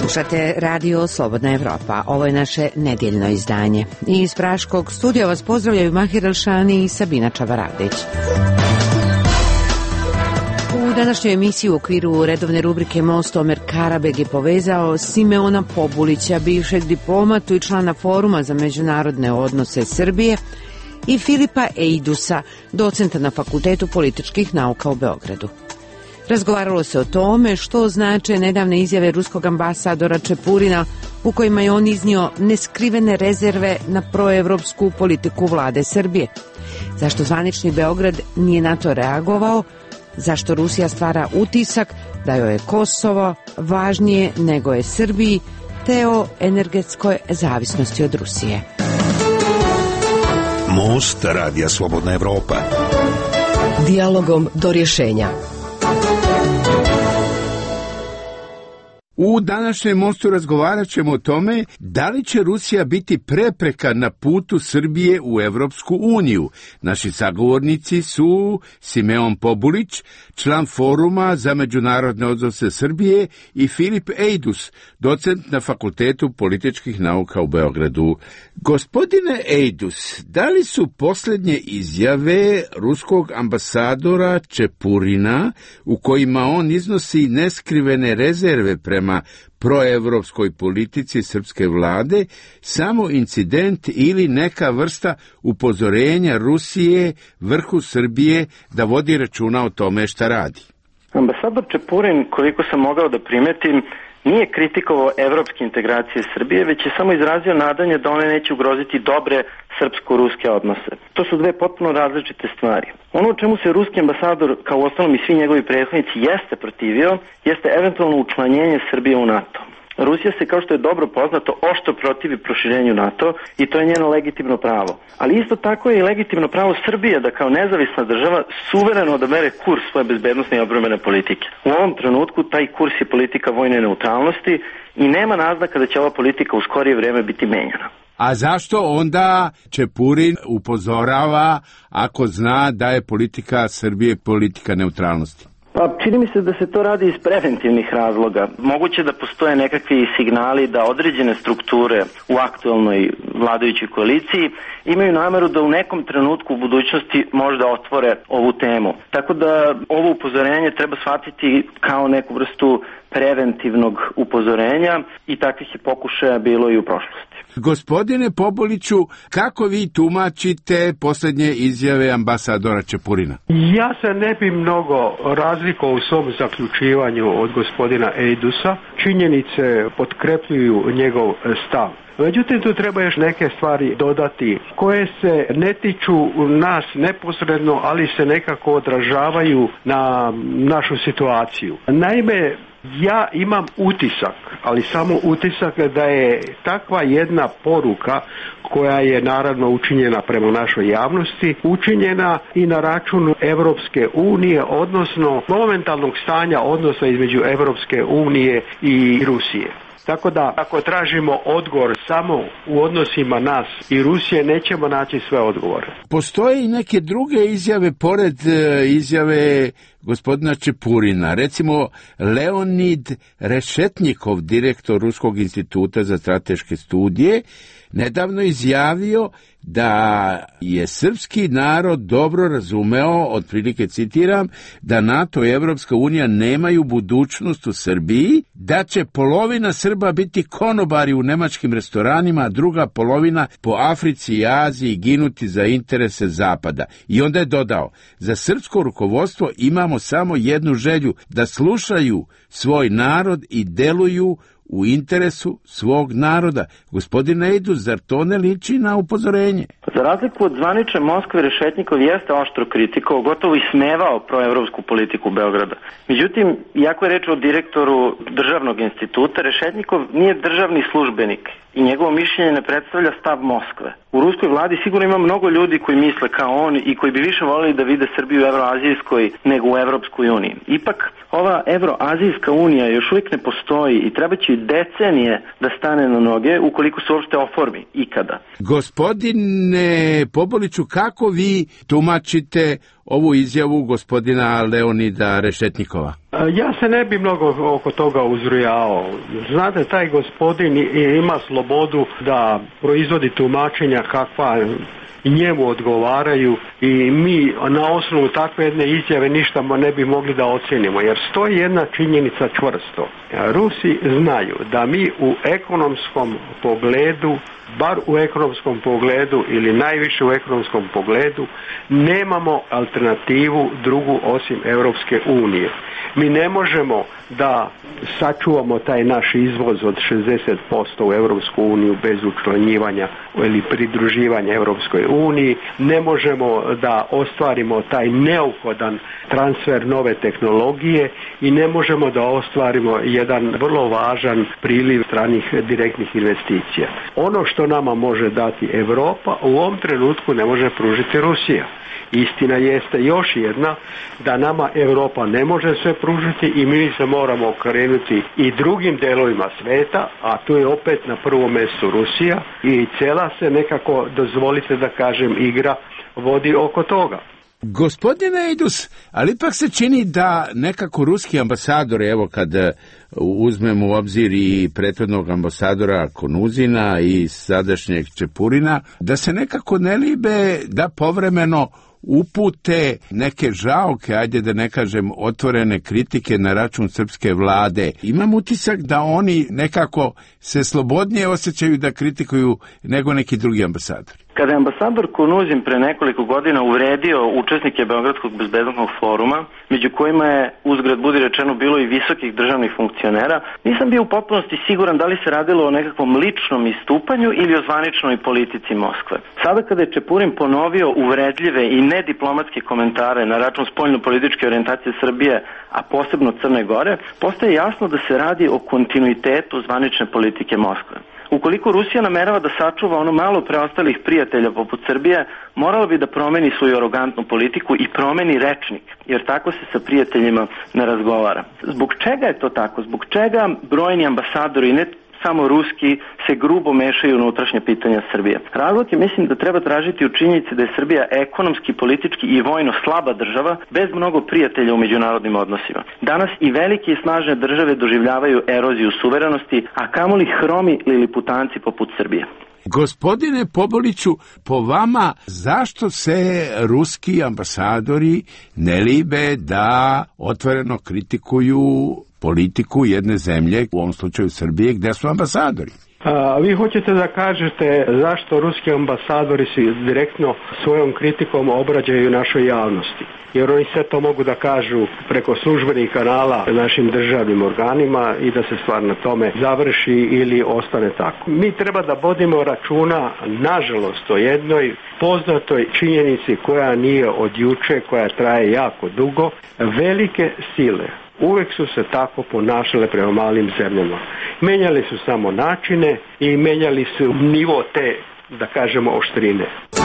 Slušate Radio Slobodna Evropa. Ovo je naše nedjeljno izdanje. I iz Praškog studija vas pozdravljaju Mahir Elšani i Sabina Čavaradić. U današnjoj emisiji u okviru redovne rubrike Most Omer Karabeg je povezao Simeona Pobulića, bivšeg diplomatu i člana Foruma za međunarodne odnose Srbije, i Filipa Eidusa, docenta na Fakultetu političkih nauka u Beogradu. Razgovaralo se o tome što znače nedavne izjave ruskog ambasadora Čepurina u kojima je on iznio neskrivene rezerve na proevropsku politiku vlade Srbije. Zašto zvanični Beograd nije na to reagovao? Zašto Rusija stvara utisak da joj je Kosovo važnije nego je Srbiji, te o energetskoj zavisnosti od Rusije? Most Radija Slobodna Evropa. Dijalogom do rješenja. U današnjem mostu razgovarat ćemo o tome da li će Rusija biti prepreka na putu Srbije u Evropsku uniju. Naši sagovornici su Simeon Pobulić, član Foruma za međunarodne odnose Srbije, i Filip Eidus, docent na Fakultetu političkih nauka u Beogradu. Gospodine Eidus, da li su posljednje izjave ruskog ambasadora Čepurina, u kojima on iznosi neskrivene rezerve prema proevropskoj politici srpske vlade, samo incident ili neka vrsta upozorenja Rusije vrhu Srbije da vodi računa o tome šta radi? Ambasador Čepurin, koliko sam mogao da primetim, nije kritikovao evropske integracije Srbije, već je samo izrazio nadanje da one neće ugroziti dobre srpsko-ruske odnose. To su dve potpuno različite stvari. Ono u čemu se ruski ambasador, kao uostalom i svi njegovi prethodnici, jeste protivio, jeste eventualno učlanjenje Srbije u NATO. Rusija se, kao što je dobro poznato, oštro protivi proširenju NATO i to je njeno legitimno pravo. Ali isto tako je i legitimno pravo Srbije da kao nezavisna država suvereno odabere kurs svoje bezbednosne i odbrambene politike. U ovom trenutku taj kurs je politika vojne neutralnosti i nema naznaka da će ova politika u skorije vrijeme biti menjana. A zašto onda Čepurin upozorava ako zna da je politika Srbije politika neutralnosti? Pa čini mi se da se to radi iz preventivnih razloga. Moguće da postoje nekakvi signali da određene strukture u aktualnoj vladajućoj koaliciji imaju nameru da u nekom trenutku u budućnosti možda otvore ovu temu. Tako da ovo upozorenje treba shvatiti kao neku vrstu preventivnog upozorenja i takvih je pokušaja bilo i u prošlosti. Gospodine Pobuliću, kako vi tumačite posljednje izjave ambasadora Čepurina? Ja se ne bi mnogo razlikovao u svom zaključivanju od gospodina Eidusa. Činjenice potkrepljuju njegov stav. Međutim, tu treba još neke stvari dodati koje se ne tiču nas neposredno, ali se nekako odražavaju na našu situaciju. Naime, ja imam utisak, ali samo utisak, da je takva jedna poruka koja je naravno učinjena prema našoj javnosti, učinjena i na račun Evropske unije, odnosno momentalnog stanja odnosa između Evropske unije i Rusije. Tako da, ako tražimo odgovor samo u odnosima nas i Rusije, nećemo naći sve odgovore. Postoje i neke druge izjave, pored izjave gospodina Čepurina. Recimo, Leonid Rešetnikov, direktor Ruskog instituta za strateške studije, nedavno izjavio da je srpski narod dobro razumeo, otprilike citiram, da NATO i Evropska unija nemaju budućnost u Srbiji, da će polovina Srba biti konobari u nemačkim restoranima, a druga polovina po Africi i Aziji ginuti za interese Zapada. I onda je dodao, za srpsko rukovodstvo imamo samo jednu želju, da slušaju svoj narod i deluju u interesu svog naroda. Gospodine Eidus, zar to ne liči na upozorenje? Za razliku od zvanične Moskve, Rešetnikov jeste oštro kritikovao, gotovo i smevao proevropsku politiku Beograda. Međutim, iako je reč o direktoru državnog instituta, Rešetnikov nije državni službenik i njegovo mišljenje ne predstavlja stav Moskve. U ruskoj vladi sigurno ima mnogo ljudi koji misle kao on i koji bi više volili da vide Srbiju u evroazijskoj nego u Evropskoj uniji. Ipak, ova Evroazijska unija još uvijek ne postoji i treba će decenije da stane na noge ukoliko se uopšte oformi ikada. Gospodine Popoliću, kako vi tumačite ovu izjavu gospodina Leonida Rešetnjikova? Ja se ne bi mnogo oko toga uzrujao. Znate, taj gospodin ima slobodu da proizvodi tumačenja kakva njemu odgovaraju i mi na osnovu takve jedne izjave ništa ne bi mogli da ocenimo, jer stoji jedna činjenica čvrsto. Rusi znaju da mi u ekonomskom pogledu, bar u ekonomskom pogledu ili najviše u ekonomskom pogledu, nemamo alternativu drugu osim Europske unije. Mi ne možemo da sačuvamo taj naš izvoz od 60% u Europsku uniju bez učlanjivanja ili pridruživanja Europskoj uniji. Ne možemo da ostvarimo taj neophodan transfer nove tehnologije i ne možemo da ostvarimo jedan vrlo važan priliv stranih direktnih investicija. Ono što nama može dati Europa u ovom trenutku ne može pružiti Rusija. Istina jeste još jedna, da nama Europa ne može sve pružiti i mi se moramo okrenuti i drugim delovima sveta, a tu je opet na prvom mjestu Rusija i cijela se nekako, dozvolite da kažem, igra vodi oko toga. Gospodine Ejdus, ali ipak se čini da nekako ruski ambasadori, evo kad uzmemo u obzir i prethodnog ambasadora Konuzina i sadašnjeg Čepurina, da se nekako ne libe da povremeno upute neke žaoke, ajde da ne kažem otvorene kritike na račun srpske vlade. Imam utisak da oni nekako se slobodnije osjećaju da kritikuju nego neki drugi ambasadori. Kada je ambasador Konuzin pre nekoliko godina uvredio učesnike Beogradskog bezbednosnog foruma, među kojima je, uzgred budi rečeno, bilo i visokih državnih funkcionera, nisam bio u potpunosti siguran da li se radilo o nekakvom ličnom istupanju ili o zvaničnoj politici Moskve. Sada kada je Čepurin ponovio uvredljive i nediplomatske komentare na račun spoljno-političke orijentacije Srbije, a posebno Crne Gore, postaje jasno da se radi o kontinuitetu zvanične politike Moskve. Ukoliko Rusija namerava da sačuva ono malo preostalih prijatelja poput Srbije, morala bi da promeni svoju arogantnu politiku i promeni rečnik, jer tako se sa prijateljima ne razgovara. Zbog čega je to tako? Zbog čega brojni ambasadori, ne samo ruski, se grubo mešaju u unutrašnje pitanja Srbije? Razlog je, mislim, da treba tražiti u činjenici da je Srbija ekonomski, politički i vojno slaba država bez mnogo prijatelja u međunarodnim odnosima. Danas i velike i snažne države doživljavaju eroziju suverenosti, a kamoli hromi liliputanci poput Srbije. Gospodine Popoliću, po vama, zašto se ruski ambasadori ne libe da otvoreno kritikuju politiku jedne zemlje, u ovom slučaju Srbije, gde su ambasadori? Vi hoćete da kažete zašto ruski ambasadori se direktno svojom kritikom obraćaju našoj javnosti? Jer oni sve to mogu da kažu preko službenih kanala našim državnim organima i da se stvar na tome završi ili ostane tako. Mi treba da vodimo računa, nažalost, o jednoj poznatoj činjenici koja nije od juče, koja traje jako dugo. Velike sile uvek su se tako ponašale prema malim zemljama. Menjali su samo načine i menjali su nivo te, da kažemo, oštrine.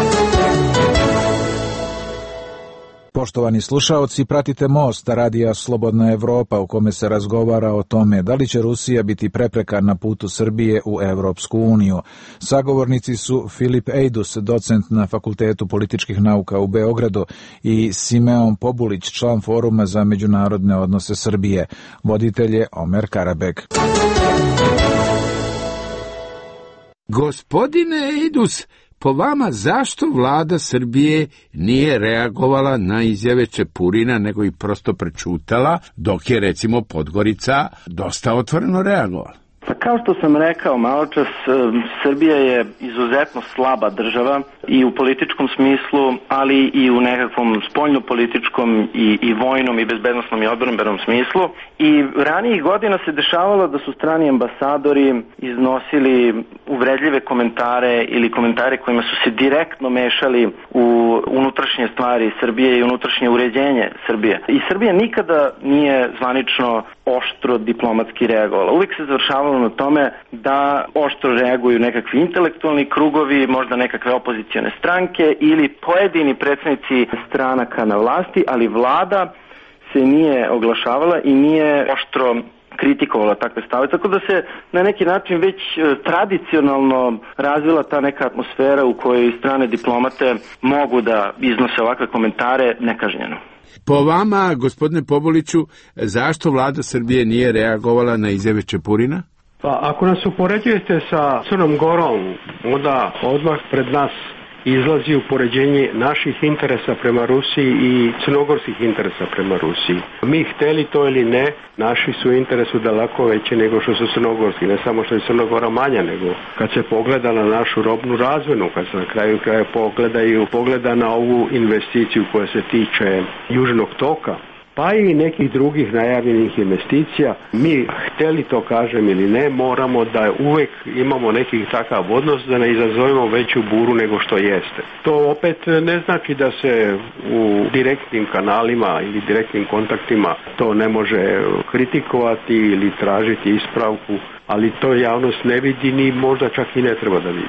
Poštovani slušaoci, pratite Most, radija Slobodna Evropa, u kome se razgovara o tome da li će Rusija biti prepreka na putu Srbije u Evropsku uniju. Sagovornici su Filip Ejdus, docent na Fakultetu političkih nauka u Beogradu, i Simeon Pobulić, član Foruma za međunarodne odnose Srbije. Voditelj je Omer Karabek. Gospodine Ejdus, po vama, zašto vlada Srbije nije reagovala na izjave Čepurina, nego i prosto prečutala, dok je, recimo, Podgorica dosta otvoreno reagovala? Pa kao što sam rekao maločas, Srbija je izuzetno slaba država i u političkom smislu, ali i u nekakvom spoljnopolitičkom i vojnom i bezbednosnom i odbrambenom smislu. I ranijih godina se dešavalo da su strani ambasadori iznosili uvredljive komentare ili komentare kojima su se direktno mešali u unutrašnje stvari Srbije i unutrašnje uređenje Srbije. I Srbija nikada nije zvanično oštro diplomatski reagovala. Uvijek se završavalo na tome da oštro reaguju nekakvi intelektualni krugovi, možda nekakve opozicione stranke ili pojedini predstavnici stranaka na vlasti, ali vlada se nije oglašavala i nije oštro kritikovala takve stave, tako da se na neki način već tradicionalno razvila ta neka atmosfera u kojoj strane diplomate mogu da iznose ovakve komentare nekažnjeno. Po vama, gospodine Pobuliću, zašto vlada Srbije nije reagovala na izjave Čepurina? Pa ako nas upoređujete sa Crnom Gorom, onda odmah pred nas izlazi upoređenje naših interesa prema Rusiji i crnogorskih interesa prema Rusiji. Mi hteli to ili ne, naši su interesu daleko veći nego što su crnogorski. Ne samo što je Crnogora manja, nego kad se pogleda na našu robnu razmjenu, kad se na kraju kraja pogleda na ovu investiciju koja se tiče Južnog toka, pa i nekih drugih najavljenih investicija, mi hteli to kažem ili ne, moramo da uvek imamo nekih takav odnos da ne izazovemo veću buru nego što jeste. To opet ne znači da se u direktnim kanalima ili direktnim kontaktima to ne može kritikovati ili tražiti ispravku, ali to javnost ne vidi ni možda čak i ne treba da vidi.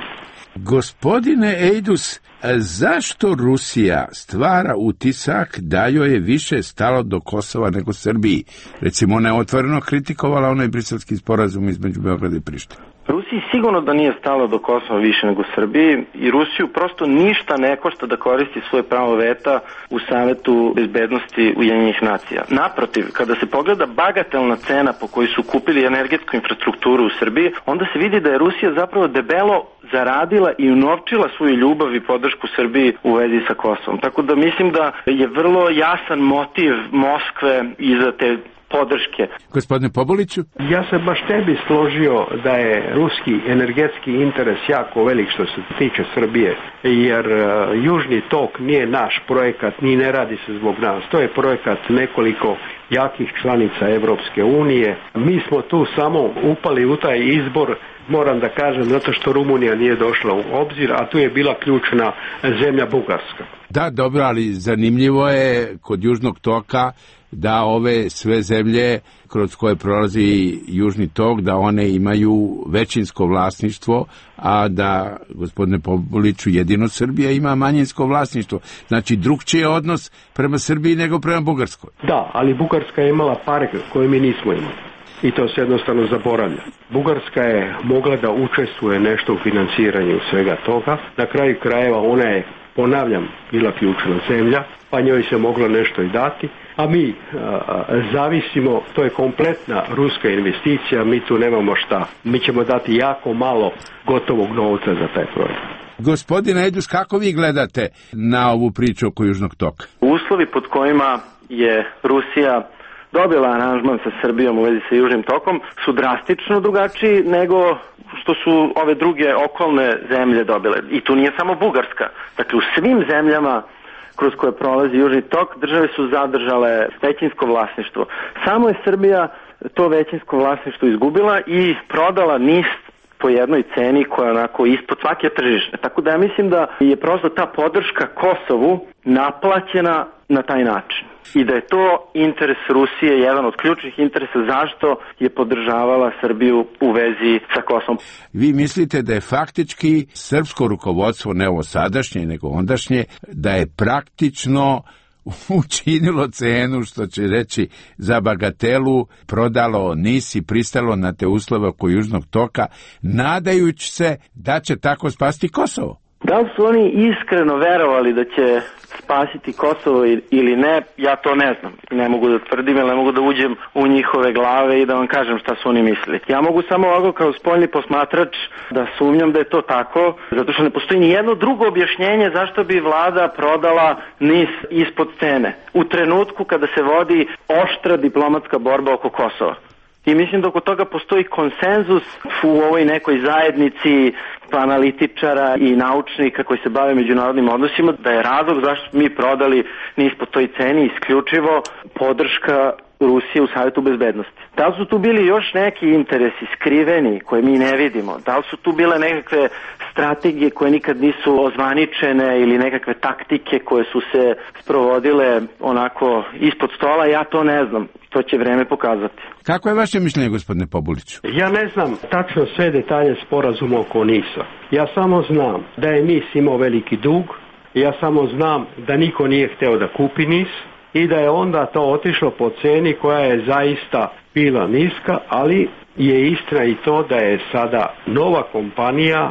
Gospodine Ejdus, zašto Rusija stvara utisak da joj je više stalo do Kosova nego Srbiji? Recimo, ona je otvoreno kritikovala onaj briselski sporazum između Beograda i Prištine. Rusiji sigurno da nije stalo do Kosova više nego Srbiji i Rusiju prosto ništa ne košta da koristi svoje pravo veta u Savetu bezbednosti Ujedinjenih nacija. Naprotiv, kada se pogleda bagatelna cena po kojoj su kupili energetsku infrastrukturu u Srbiji, onda se vidi da je Rusija zapravo debelo zaradila i unovčila svoju ljubav i podršku Srbiji u vezi sa Kosovom. Tako da mislim da je vrlo jasan motiv Moskve iza te podrške. Gospodine Pobuliću? Ja se baš ne bi složio da je ruski energetski interes jako velik što se tiče Srbije, jer Južni tok nije naš projekat, ni ne radi se zbog nas. To je projekat nekoliko jakih članica Evropske unije. Mi smo tu samo upali u taj izbor, moram da kažem, zato što Rumunija nije došla u obzir, a tu je bila ključna zemlja Bugarska. Da, dobro, ali zanimljivo je kod Južnog toka da ove sve zemlje kroz koje prolazi Južni tok, da one imaju većinsko vlasništvo, a da, gospodine Pobuliću, jedino Srbija ima manjinsko vlasništvo. Znači, drugčiji je odnos prema Srbiji nego prema Bugarskoj. Da, ali Bugarska je imala pare koje mi nismo imali. I to se jednostavno zaboravlja. Bugarska je mogla da učestvuje nešto u financiranju svega toga. Na kraju krajeva ona je, ponavljam, bila ključna zemlja, pa njoj se moglo nešto i dati, a mi zavisimo, to je kompletna ruska investicija, mi tu nemamo šta. Mi ćemo dati jako malo gotovog novca za taj projekt. Gospodine Ejdus, kako vi gledate na ovu priču oko Južnog toka? Uslovi pod kojima je Rusija dobila aranžman sa Srbijom u vezi sa Južnim tokom su drastično drugačiji nego što su ove druge okolne zemlje dobile. I tu nije samo Bugarska. Dakle, u svim zemljama kroz koje prolazi Južni tok, države su zadržale većinsko vlasništvo. Samo je Srbija to većinsko vlasništvo izgubila i prodala NIS po jednoj ceni koja je onako ispod svake tržišne. Tako da ja mislim da je prosto ta podrška Kosovu naplaćena na taj način. I da je to interes Rusije, jedan od ključnih interesa zašto je podržavala Srbiju u vezi sa Kosovom. Vi mislite da je faktički srpsko rukovodstvo, ne ovo sadašnje, nego ondašnje, da je praktično učinilo cenu, što će reći, za bagatelu, prodalo NIS i pristalo na te uslove oko Južnog toka, nadajući se da će tako spasti Kosovo? Da li su oni iskreno verovali da će spasiti Kosovo ili ne, ja to ne znam. Ne mogu da tvrdim, jer ne mogu da uđem u njihove glave i da vam kažem šta su oni mislili. Ja mogu samo ovako kao spoljni posmatrač da sumnjam da je to tako, zato što ne postoji ni jedno drugo objašnjenje zašto bi vlada prodala NIS ispod cene u trenutku kada se vodi oštra diplomatska borba oko Kosova. I mislim da oko toga postoji konsenzus u ovoj nekoj zajednici analitičara i naučnika koji se bave međunarodnim odnosima, da je razlog zašto mi prodali NIS po toj ceni isključivo podrška Rusije u Savetu bezbednosti. Da li su tu bili još neki interesi skriveni koje mi ne vidimo? Da li su tu bile nekakve strategije koje nikad nisu ozvaničene ili nekakve taktike koje su se sprovodile onako ispod stola? Ja to ne znam. To će vreme pokazati. Kako je vaše mišljenje, gospodine Pobuliću? Ja ne znam tačno sve detalje sporazuma oko NIS-a. Ja samo znam da je NIS imao veliki dug. Ja samo znam da niko nije hteo da kupi NIS. i da je onda to otišlo po ceni koja je zaista bila niska, ali je istina i to da je sada nova kompanija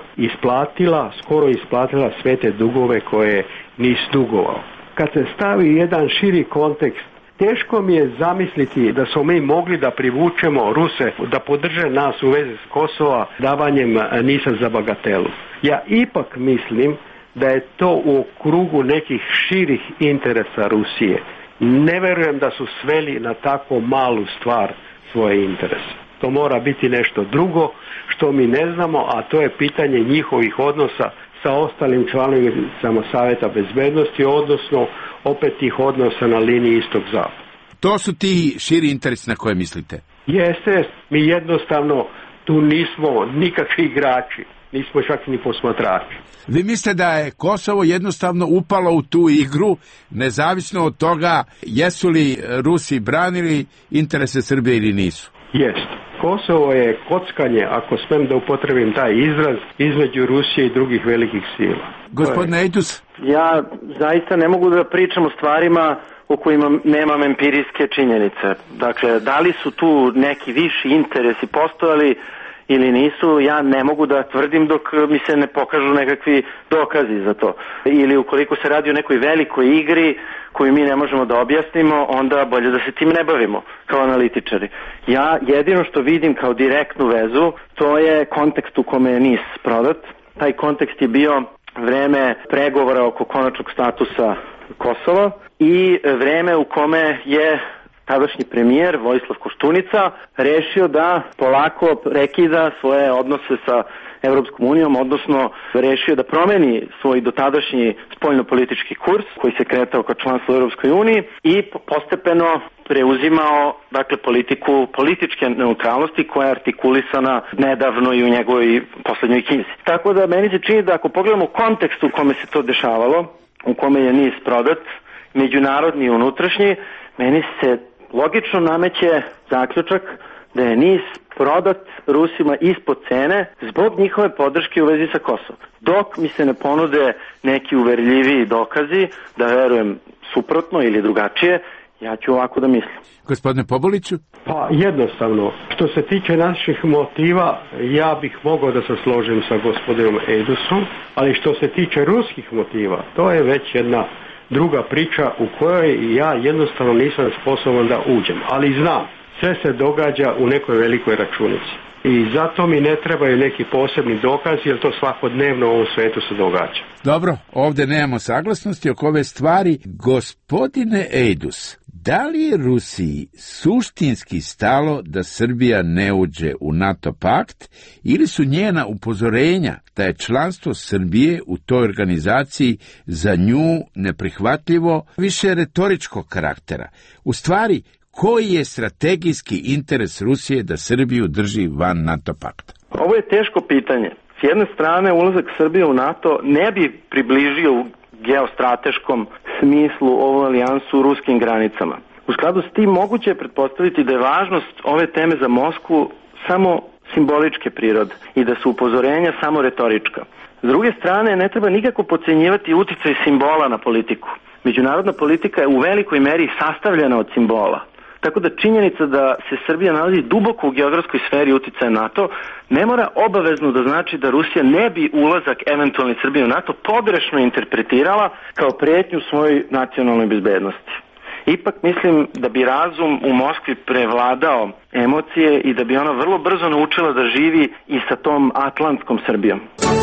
skoro isplatila sve te dugove koje NIS dugovao. Kad se stavi jedan širi kontekst, teško mi je zamisliti da smo mi mogli da privučemo Ruse da podrže nas u vezi s Kosova davanjem NIS-a za bagatelu. Ja ipak mislim da je to u krugu nekih širih interesa Rusije. Ne verujem da su sveli na tako malu stvar svoje interese. To mora biti nešto drugo što mi ne znamo, a to je pitanje njihovih odnosa sa ostalim članovima Savjeta bezbednosti, odnosno opet tih odnosa na liniji istok-zapad. To su ti širi interesi na koje mislite? Jeste, mi jednostavno tu nismo nikakvi igrači, nismo čak ni posmatrači. Vi mislite da je Kosovo jednostavno upalo u tu igru, nezavisno od toga jesu li Rusi branili interese Srbije ili nisu? Jest. Kosovo je kockanje, ako smem da upotrebim taj izraz, između Rusije i drugih velikih sila. Gospodine Ejdus? Ja zaista ne mogu da pričam o stvarima u kojima nemam empirijske činjenice. Dakle, da li su tu neki viši interesi postojali ili nisu, ja ne mogu da tvrdim dok mi se ne pokažu nekakvi dokazi za to. Ili ukoliko se radi o nekoj velikoj igri koju mi ne možemo da objasnimo, onda bolje da se tim ne bavimo kao analitičari. Ja jedino što vidim kao direktnu vezu, to je kontekst u kome je NIS prodat. Taj kontekst je bio vreme pregovora oko konačnog statusa Kosova i vreme u kome je tadašnji premijer Vojislav Koštunica rešio da polako prekida svoje odnose sa Evropskom unijom, odnosno rešio da promeni svoj dotadašnji spoljnopolitički kurs koji se kretao kao članstvo u Evropskoj uniji i postepeno preuzimao politiku političke neutralnosti koja je artikulisana nedavno i u njegovoj poslednjoj knjizi. Tako da meni se čini da ako pogledamo kontekst u kome se to dešavalo, u kome je NIS prodat, međunarodni i unutrašnji, meni se logično nameće zaključak da je NIS prodat Rusima ispod cene zbog njihove podrške u vezi sa Kosovom. Dok mi se ne ponude neki uverljiviji dokazi da verujem suprotno ili drugačije, ja ću ovako da mislim. Gospodine Pobuliću? Pa jednostavno, što se tiče naših motiva, ja bih mogao da se složim sa gospodinom Ejdusom, ali što se tiče ruskih motiva, to je već jedna druga priča u kojoj ja jednostavno nisam sposoban da uđem, ali znam, sve se događa u nekoj velikoj računici. I zato mi ne trebaju neki posebni dokazi, jer to svakodnevno u ovom svetu se događa. Dobro, ovdje nemamo saglasnosti oko ove stvari. Gospodine Ejdus, da li je Rusiji suštinski stalo da Srbija ne uđe u NATO pakt ili su njena upozorenja da je članstvo Srbije u toj organizaciji za nju neprihvatljivo više retoričkog karaktera? U stvari, koji je strategijski interes Rusije da Srbiju drži van NATO pakta? Ovo je teško pitanje. S jedne strane, ulazak Srbije u NATO ne bi približio u geostrateškom smislu ovu alijansu ruskim granicama. U skladu s tim moguće je pretpostaviti da je važnost ove teme za Moskvu samo simboličke prirode i da su upozorenja samo retorička. S druge strane, ne treba nikako podcenjivati uticaj simbola na politiku. Međunarodna politika je u velikoj meri sastavljena od simbola. Tako da činjenica da se Srbija nalazi duboko u geografskoj sferi uticaja NATO ne mora obavezno da znači da Rusija ne bi ulazak eventualni Srbije u NATO pogrešno interpretirala kao pretnju svojoj nacionalnoj bezbednosti. Ipak mislim da bi razum u Moskvi prevladao emocije i da bi ona vrlo brzo naučila da živi i sa tom atlantskom Srbijom.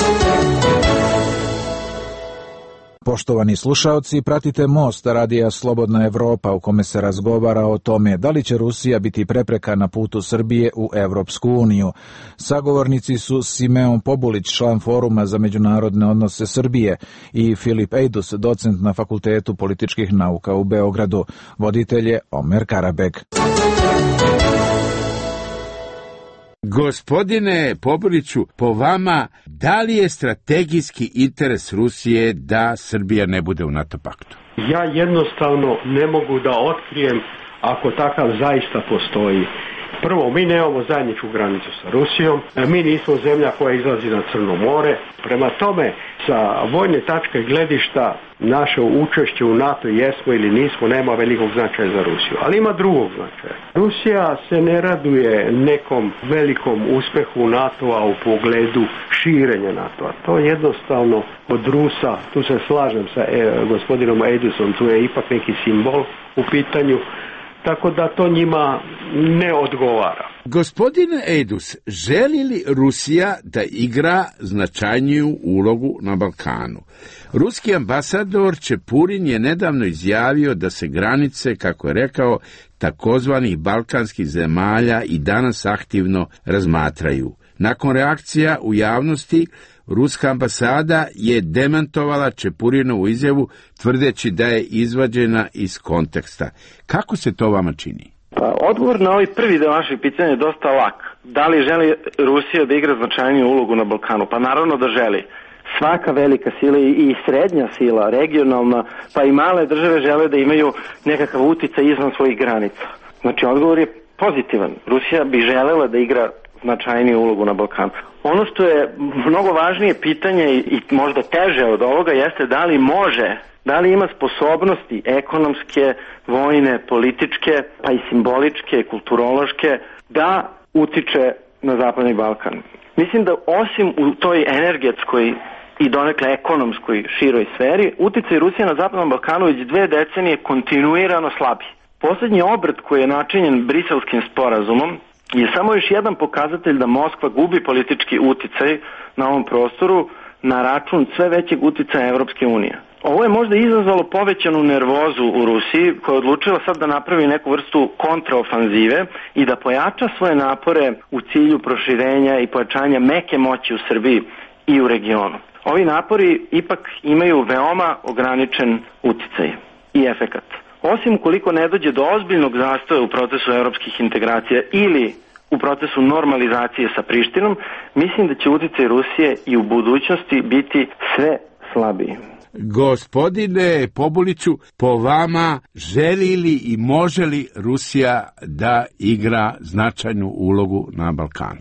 Poštovani slušaoci, pratite Most radija Slobodna Evropa u kome se razgovara o tome da li će Rusija biti prepreka na putu Srbije u Evropsku uniju. Sagovornici su Simeon Pobulić, član Foruma za međunarodne odnose Srbije, i Filip Ejdus, docent na Fakultetu političkih nauka u Beogradu. Voditelj je Omer Karabeg. Gospodine Pobuliću, po vama, da li je strategijski interes Rusije da Srbija ne bude u NATO paktu? Ja jednostavno ne mogu da otkrijem ako takav zaista postoji. Prvo, mi nemamo zajedničku granicu sa Rusijom, mi nismo zemlja koja izlazi na Crno more. Prema tome, sa vojne tačke gledišta, naše učešće u NATO jesmo ili nismo, nema velikog značaja za Rusiju. Ali ima drugog značaja. Rusija se ne raduje nekom velikom uspehu NATO-a u pogledu širenja NATO-a. To jednostavno od Rusa, tu se slažem sa gospodinom Eidusom, tu je ipak neki simbol u pitanju, tako da to njima ne odgovara. Gospodine Eidus, želi li Rusija da igra značajniju ulogu na Balkanu? Ruski ambasador Čepurin je nedavno izjavio da se granice, kako je rekao, takozvanih balkanskih zemalja i danas aktivno razmatraju. Nakon reakcija u javnosti, ruska ambasada je demantovala Čepurinovu izjavu tvrdeći da je izvađena iz konteksta. Kako se to vama čini? Pa, odgovor na ovaj prvi deo vašeg pitanja je dosta lak. Da li želi Rusija da igra značajniju ulogu na Balkanu? Pa naravno da želi. Svaka velika sila i srednja sila, regionalna, pa i male države žele da imaju nekakav uticaj izvan svojih granica. Znači, odgovor je pozitivan. Rusija bi želela da igra značajniju ulogu na Balkanu. Ono što je mnogo važnije pitanje i možda teže od ovoga jeste da li može, da li ima sposobnosti ekonomske, vojne, političke, pa i simboličke, kulturološke, da utiče na Zapadni Balkan. Mislim da osim u toj energetskoj i donekle ekonomskoj široj sferi, uticaj Rusije na Zapadnom Balkanu već 2 decenije kontinuirano slabi. Poslednji obrt koji je načinjen Briselskim sporazumom je samo još jedan pokazatelj da Moskva gubi politički uticaj na ovom prostoru na račun sve većeg uticaja Evropske unije. Ovo je možda izazvalo povećanu nervozu u Rusiji, koja je odlučila sad da napravi neku vrstu kontraofanzive i da pojača svoje napore u cilju proširenja i pojačanja meke moći u Srbiji i u regionu. Ovi napori ipak imaju veoma ograničen uticaj i efekat. Osim ukoliko ne dođe do ozbiljnog zastoja u procesu evropskih integracija ili u procesu normalizacije sa Prištinom, mislim da će uticaj Rusije i u budućnosti biti sve slabiji. Gospodine Pobuliću, po vama, želi li i može li Rusija da igra značajnu ulogu na Balkanu?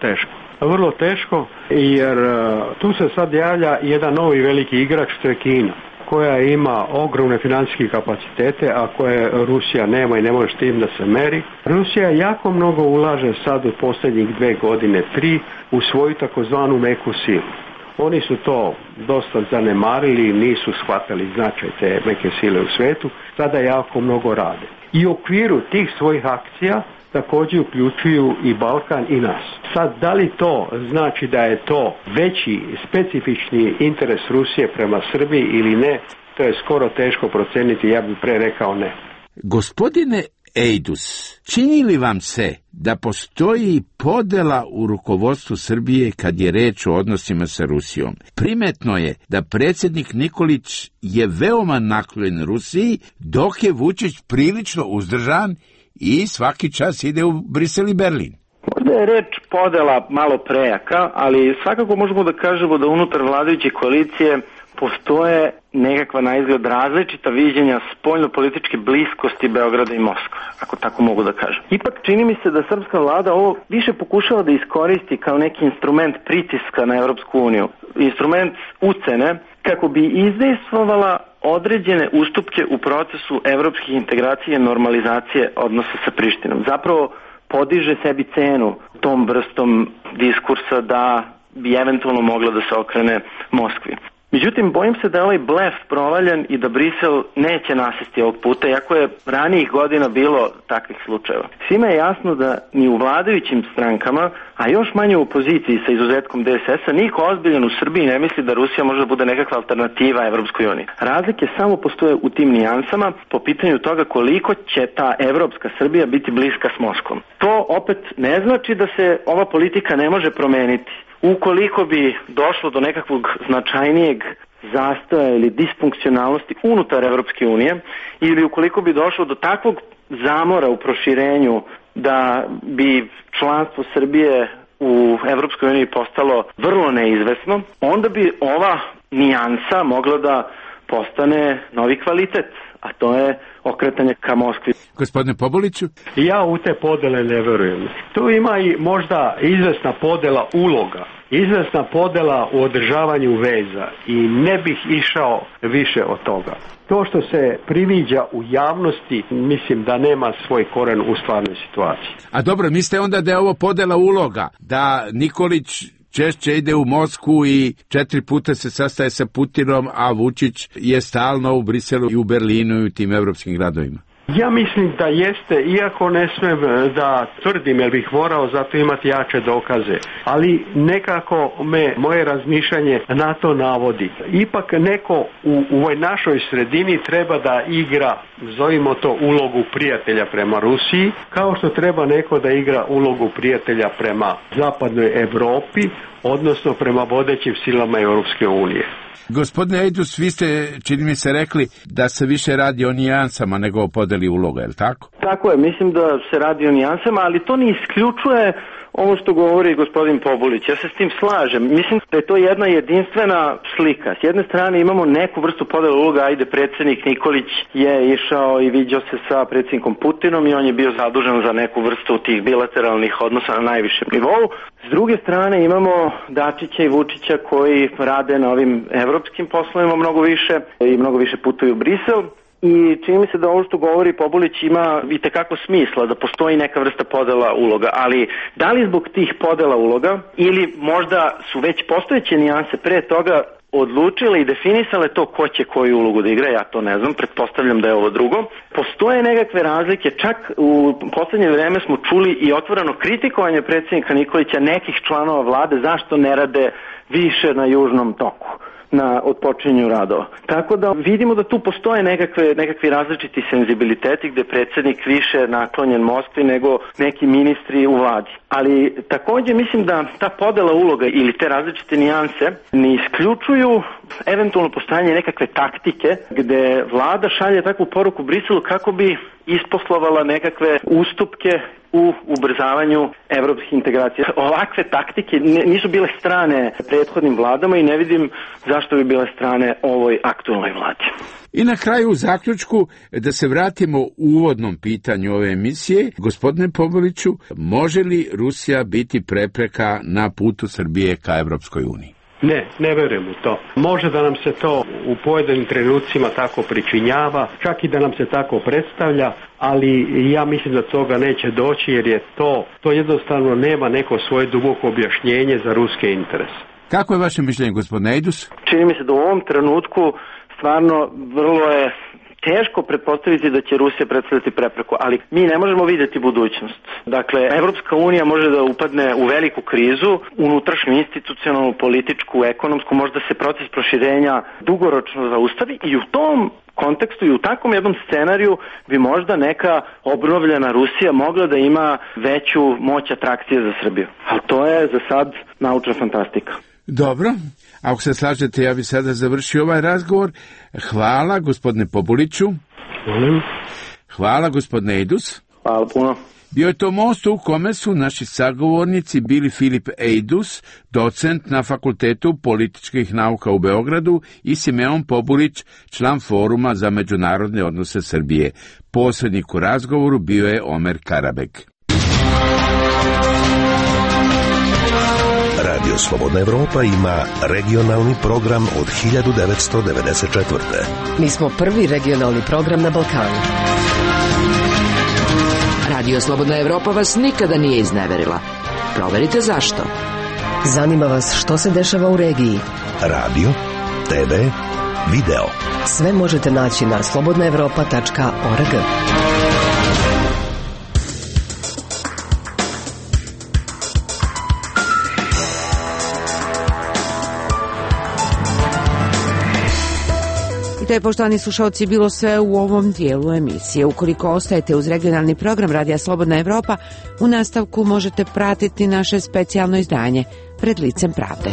Vrlo teško, jer tu se sad javlja jedan novi veliki igrač, to je Kina, koja ima ogromne financijske kapacitete, a koje Rusija nema i ne može s tim da se meri. Rusija jako mnogo ulaže sad u posljednjih 2 godine, 3, u svoju takozvanu meku silu. Oni su to dosta zanemarili, nisu shvatili značaj te meke sile u svetu, sada jako mnogo rade. I u okviru tih svojih akcija također uključuju i Balkan i nas. Sad, da li to znači da je to veći specifični interes Rusije prema Srbiji ili ne, to je skoro teško proceniti, ja bih pre rekao ne. Gospodine Eidus, čini li vam se da postoji podela u rukovodstvu Srbije kad je reč o odnosima sa Rusijom? Primetno je da predsjednik Nikolić je veoma naklonjen Rusiji, dok je Vučić prilično uzdržan i svaki čas ide u Brisel i Berlin. Možda je reč podela malo prejaka, ali svakako možemo da kažemo da unutar vladajuće koalicije postoje nekakva na izgled različita viđenja spoljno-političke bliskosti Beograda i Moskve, ako tako mogu da kažem. Ipak čini mi se da srpska vlada ovo više pokušava da iskoristi kao neki instrument pritiska na Evropsku uniju, instrument ucene, kako bi izdejstvovala određene ustupke u procesu evropskih integracije i normalizacije odnosa sa Prištinom. Zapravo podiže sebi cenu tom vrstom diskursa da bi eventualno mogla da se okrene Moskvi. Međutim, bojim se da je ovaj blef provaljen i da Brisel neće nasesti ovog puta, iako je ranijih godina bilo takvih slučajeva. Svima je jasno da ni u vladajućim strankama, a još manje u opoziciji sa izuzetkom DSS-a, niko ozbiljan u Srbiji ne misli da Rusija može da bude nekakva alternativa Evropskoj uniji. Razlike samo postoje u tim nijansama po pitanju toga koliko će ta evropska Srbija biti bliska s Moskvom. To opet ne znači da se ova politika ne može promeniti. Ukoliko bi došlo do nekakvog značajnijeg zastoja ili disfunkcionalnosti unutar Evropske unije ili ukoliko bi došlo do takvog zamora u proširenju da bi članstvo Srbije u Evropskoj uniji postalo vrlo neizvesno, onda bi ova nijansa mogla da postane novi kvalitet, a to je okretanje ka Moskvi. Gospodine Pobuliću? Ja u te podele ne verujem. Tu ima i možda izvesna podela uloga, izvesna podela u održavanju veza i ne bih išao više od toga. To što se priviđa u javnosti, mislim da nema svoj koren u stvarnoj situaciji. A dobro, mislite onda da je ovo podela uloga, da Nikolić češće ide u Moskvu i 4 puta se sastaje sa Putinom, a Vučić je stalno u Briselu i u Berlinu i u tim evropskim gradovima? Ja mislim da jeste, iako ne smijem da tvrdim jer bih morao zato imati jače dokaze, ali nekako moje razmišljanje na to navodi. Ipak neko u ovoj našoj sredini treba da igra, zovimo to, ulogu prijatelja prema Rusiji, kao što treba neko da igra ulogu prijatelja prema zapadnoj Evropi, odnosno prema vodećim silama Europske unije. Gospodine Ejdus, vi ste, čini mi se, rekli da se više radi o nijansama nego o podeli uloga, je li tako? Tako je, mislim da se radi o nijansama, ali to ne isključuje ovo što govori gospodin Pobulić. Ja se s tim slažem. Mislim da je to jedna jedinstvena slika. S jedne strane imamo neku vrstu podele uloga, ajde, predsjednik Nikolić je išao i viđao se sa predsjednikom Putinom i on je bio zadužen za neku vrstu tih bilateralnih odnosa na najvišem nivou. S druge strane imamo Dačića i Vučića koji rade na ovim evropskim poslovima mnogo više i mnogo više putuju u Brisel. I čini mi se da ovo što govori Pobulić ima itekako smisla, da postoji neka vrsta podela uloga, ali da li zbog tih podela uloga ili možda su već postojeće nijanse pre toga odlučile i definisale to ko će koju ulogu da igra, ja to ne znam, pretpostavljam da je ovo drugo. Postoje nekakve razlike, čak u poslednje vreme smo čuli i otvoreno kritikovanje predsjednika Nikolića nekih članova vlade zašto ne rade više na Južnom toku, na otpočinju radova. Tako da vidimo da tu postoje nekakvi različiti senzibiliteti gde predsjednik više naklonjen Moskvi nego neki ministri u vladi. Ali takođe mislim da ta podela uloga ili te različite nijanse ne isključuju eventualno postojanje nekakve taktike gde vlada šalje takvu poruku Briselu kako bi isposlovala nekakve ustupke u ubrzavanju evropskih integracija. Ovakve taktike nisu bile strane prethodnim vladama i ne vidim zašto bi bile strane ovoj aktualnoj vladi. I na kraju u zaključku da se vratimo u uvodnom pitanju ove emisije. Gospodine Pobuliću, može li Rusija biti prepreka na putu Srbije ka Evropskoj uniji? Ne verujem u to. Može da nam se to u pojedinim trenucima tako pričinjava, čak i da nam se tako predstavlja, ali ja mislim da toga neće doći jer je to jednostavno nema neko svoje duboko objašnjenje za ruske interese. Kako je vaše mišljenje, gospodine Ejdus? Čini mi se da u ovom trenutku stvarno vrlo je teško pretpostaviti da će Rusija predstavljati prepreku, ali mi ne možemo vidjeti budućnost. Dakle, Evropska unija može da upadne u veliku krizu, unutrašnju, institucionalnu, političku, ekonomsku, možda se proces proširenja dugoročno zaustavi i u tom kontekstu i u takvom jednom scenariju bi možda neka obnovljena Rusija mogla da ima veću moć atrakcije za Srbiju. Ali to je za sad naučna fantastika. Dobro, ako se slažete, ja bih sada završio ovaj razgovor. Hvala, gospodine Pobuliću. Hvala, gospodine Ejdus. Hvala puno. Bio je to most u kome su naši sagovornici bili Filip Ejdus, docent na Fakultetu političkih nauka u Beogradu, i Simeon Pobulić, član Foruma za međunarodne odnose Srbije. Posrednik u razgovoru bio je Omer Karabek. Radio Slobodna Evropa ima regionalni program od 1994. Mi smo prvi regionalni program na Balkanu. Radio Slobodna Evropa vas nikada nije izneverila. Proverite zašto. Zanima vas što se dešava u regiji. Radio, TV, video. Sve možete naći na slobodnaevropa.org. To je, poštovani slušalci, bilo sve u ovom dijelu emisije. Ukoliko ostajete uz regionalni program Radija Slobodna Evropa, u nastavku možete pratiti naše specijalno izdanje Pred licem pravde.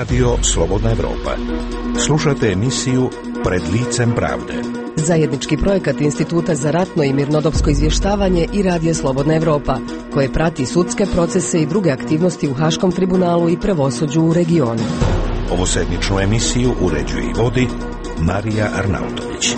Radio Slobodna Evropa. Slušate emisiju Pred licem pravde. Zajednički projekat Instituta za ratno i mirnodopsko izvještavanje i Radija Slobodna Evropa, koje prati sudske procese i druge aktivnosti u Haškom tribunalu i pravosuđu u regionu. Ovu sedmičnu emisiju uređuje i vodi Marija Arnautović.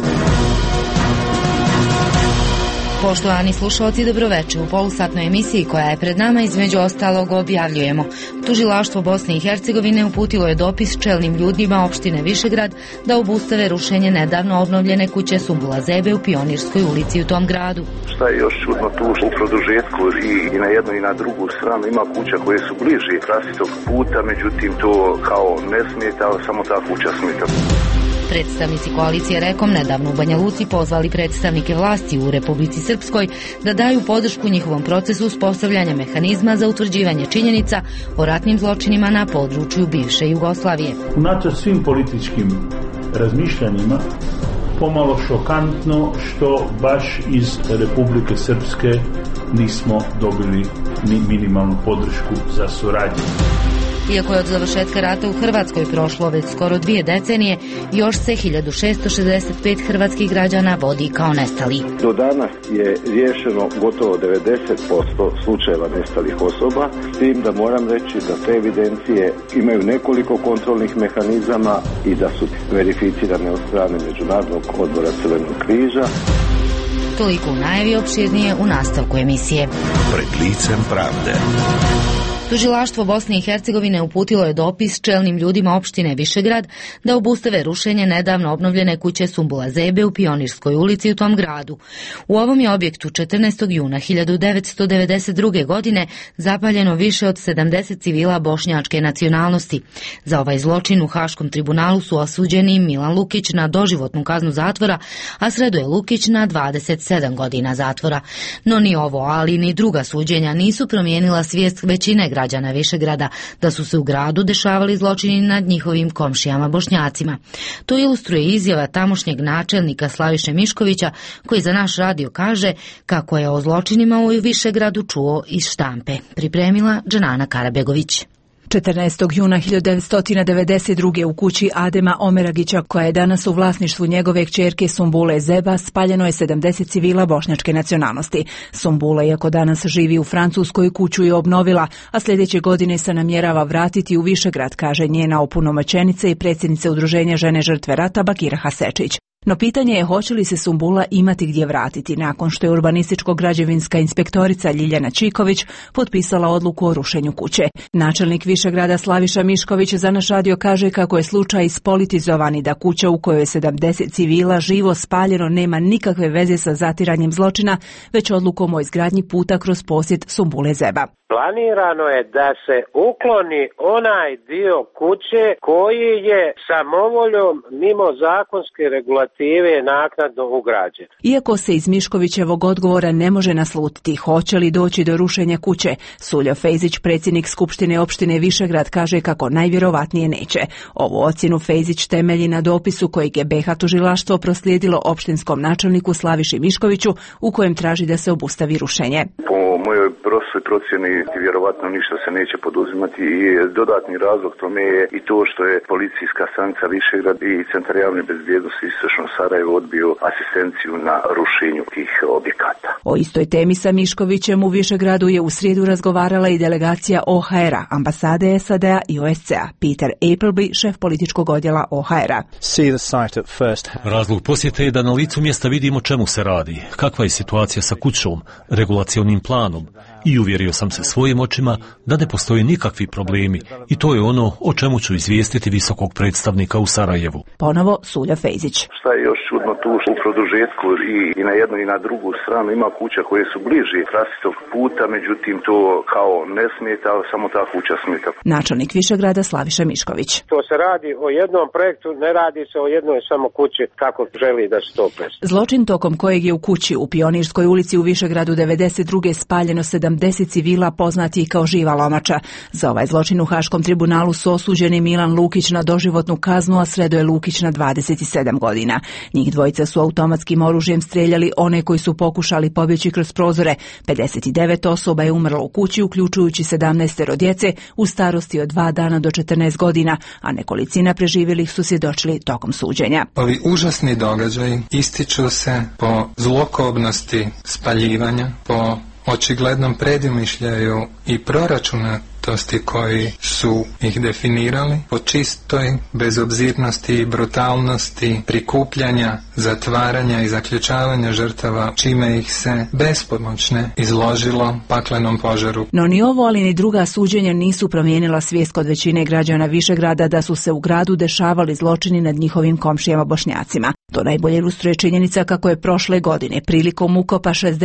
Poštovani slušalci, dobroveče. U polusatnoj emisiji koja je pred nama između ostalog objavljujemo: Tužilaštvo Bosne i Hercegovine uputilo je dopis čelnim ljudima opštine Višegrad da obustave rušenje nedavno obnovljene kuće Sumbula Zebe u Pionirskoj ulici u tom gradu. Šta je još čudno tu, u produžetku i na jednu i na drugu stranu ima kuća koje su bliži trasi tog puta, međutim to kao ne smeta, ali samo ta kuća smeta. Predstavnici koalicije Rekom nedavno u Banja Luci pozvali predstavnike vlasti u Republici Srpskoj da daju podršku njihovom procesu uspostavljanja mehanizma za utvrđivanje činjenica o ratnim zločinima na području bivše Jugoslavije. Unatoč svim političkim razmišljanjima, pomalo šokantno što baš iz Republike Srpske nismo dobili ni minimalnu podršku za suradnju. Iako je od završetka rata u Hrvatskoj prošlo već skoro 2 decenije, još se 1665 hrvatskih građana vodi kao nestali. Do danas je riješeno gotovo 90% slučajeva nestalih osoba, s tim da moram reći da te evidencije imaju nekoliko kontrolnih mehanizama i da su verificirane od strane Međunarodnog odbora Crvenog križa. Toliko u najavi, opširnije u nastavku emisije. Pred licem pravde. Tužilaštvo Bosne i Hercegovine uputilo je dopis čelnim ljudima opštine Višegrad da obustave rušenje nedavno obnovljene kuće Sumbula Zebe u Pionirskoj ulici u tom gradu. U ovom je objektu 14. juna 1992. godine zapaljeno više od 70 civila bošnjačke nacionalnosti. Za ovaj zločin u Haškom tribunalu su osuđeni Milan Lukić na doživotnu kaznu zatvora, a Sredoje Lukić na 27 godina zatvora. No ni ovo, ali ni druga suđenja nisu promijenila svijest većine građana Višegrada da su se u gradu dešavali zločini nad njihovim komšijama Bošnjacima. To ilustruje izjava tamošnjeg načelnika Slaviše Miškovića, koji za naš radio kaže kako je o zločinima u Višegradu čuo iz štampe. Pripremila Džanana Karabegović. 14. juna 1992. u kući Adema Omeragića, koja je danas u vlasništvu njegove kćerke Sumbule Zeba, spaljeno je 70 civila bošnjačke nacionalnosti. Sumbula, iako danas živi u Francuskoj, kuću je obnovila, a sljedeće godine se namjerava vratiti u Višegrad, kaže njena opunomoćenica i predsjednica Udruženja žene žrtve rata Bakira Hasečić. No pitanje je hoće li se Sumbula imati gdje vratiti nakon što je urbanističko-građevinska inspektorica Ljiljana Čiković potpisala odluku o rušenju kuće. Načelnik Višegrada Slaviša Mišković za naš radio kaže kako je slučaj ispolitizovan i da kuća u kojoj je 70 civila živo spaljeno nema nikakve veze sa zatiranjem zločina, već odlukom o izgradnji puta kroz posjed Sumbule Zeba. Planirano je da se ukloni onaj dio kuće koji je samovoljom mimo zakonske regulative naknadno ugrađen. Iako se iz Miškovićevog odgovora ne može naslutiti hoće li doći do rušenja kuće, Suljo Fejzić, predsjednik Skupštine opštine Višegrad, kaže kako najvjerovatnije neće. Ovu ocjenu Fejzić temelji na dopisu kojeg je BiH tužilaštvo proslijedilo opštinskom načelniku Slaviši Miškoviću, u kojem traži da se obustavi rušenje. Po mojoj prostoj procjeni vjerovatno ništa se neće poduzimati i dodatni razlog tome je i to što je policijska stanica Višegrad i Centar javne bezbjednosti Istočno Sarajevo odbio asistenciju na rušenju tih objekata. O istoj temi sa Miškovićem u Višegradu je u srijedu razgovarala i delegacija OHR-a, ambasade SAD-a i OSCE-a. Peter Appleby, šef političkog odjela OHR-a. Razlog posjete je da na licu mjesta vidimo čemu se radi, kakva je situacija sa kućom, regulacionim planom, i uvjerio sam se svojim očima da ne postoje nikakvi problemi i to je ono o čemu ću izvijestiti visokog predstavnika u Sarajevu. Ponovo Sulja Fejzić. Šta je još čudno tu, u produžetku i na jednu i na drugu stranu ima kuća koje su bliži trasi tog puta, međutim to kao ne smeta, ali samo ta kuća smeta. Načelnik Višegrada Slaviša Mišković. To se radi o jednom projektu, ne radi se o jednoj samo kući kako želi da se to predstavi. Zločin tokom kojeg je u kući u Pionirskoj ulici u Višegradu 92. spaljeno 70 70 civila poznatih kao živa lomača. Za ovaj zločin u Haškom tribunalu su osuđeni Milan Lukić na doživotnu kaznu, a Sredoje Lukić na 27 godina. Njih dvojica su automatskim oružjem streljali one koji su pokušali pobjeći kroz prozore. 59 osoba je umrlo u kući, uključujući 17 djece u starosti od 2 dana do 14 godina, a nekolicina preživjelih su svjedočili tokom suđenja. Ovi užasni događaji ističu se po zlokobnosti spaljivanja, po očiglednom predimišljaju i proračunatosti koji su ih definirali, po čistoj bezobzirnosti i brutalnosti prikupljanja, zatvaranja i zaključavanja žrtava, čime ih se bespomoćne izložilo paklenom požaru. No ni ovo, ali ni druga suđenja nisu promijenila svijest kod većine građana Višegrada da su se u gradu dešavali zločini nad njihovim komšijama Bošnjacima. To najbolje ilustruje činjenica kako je prošle godine prilikom ukopa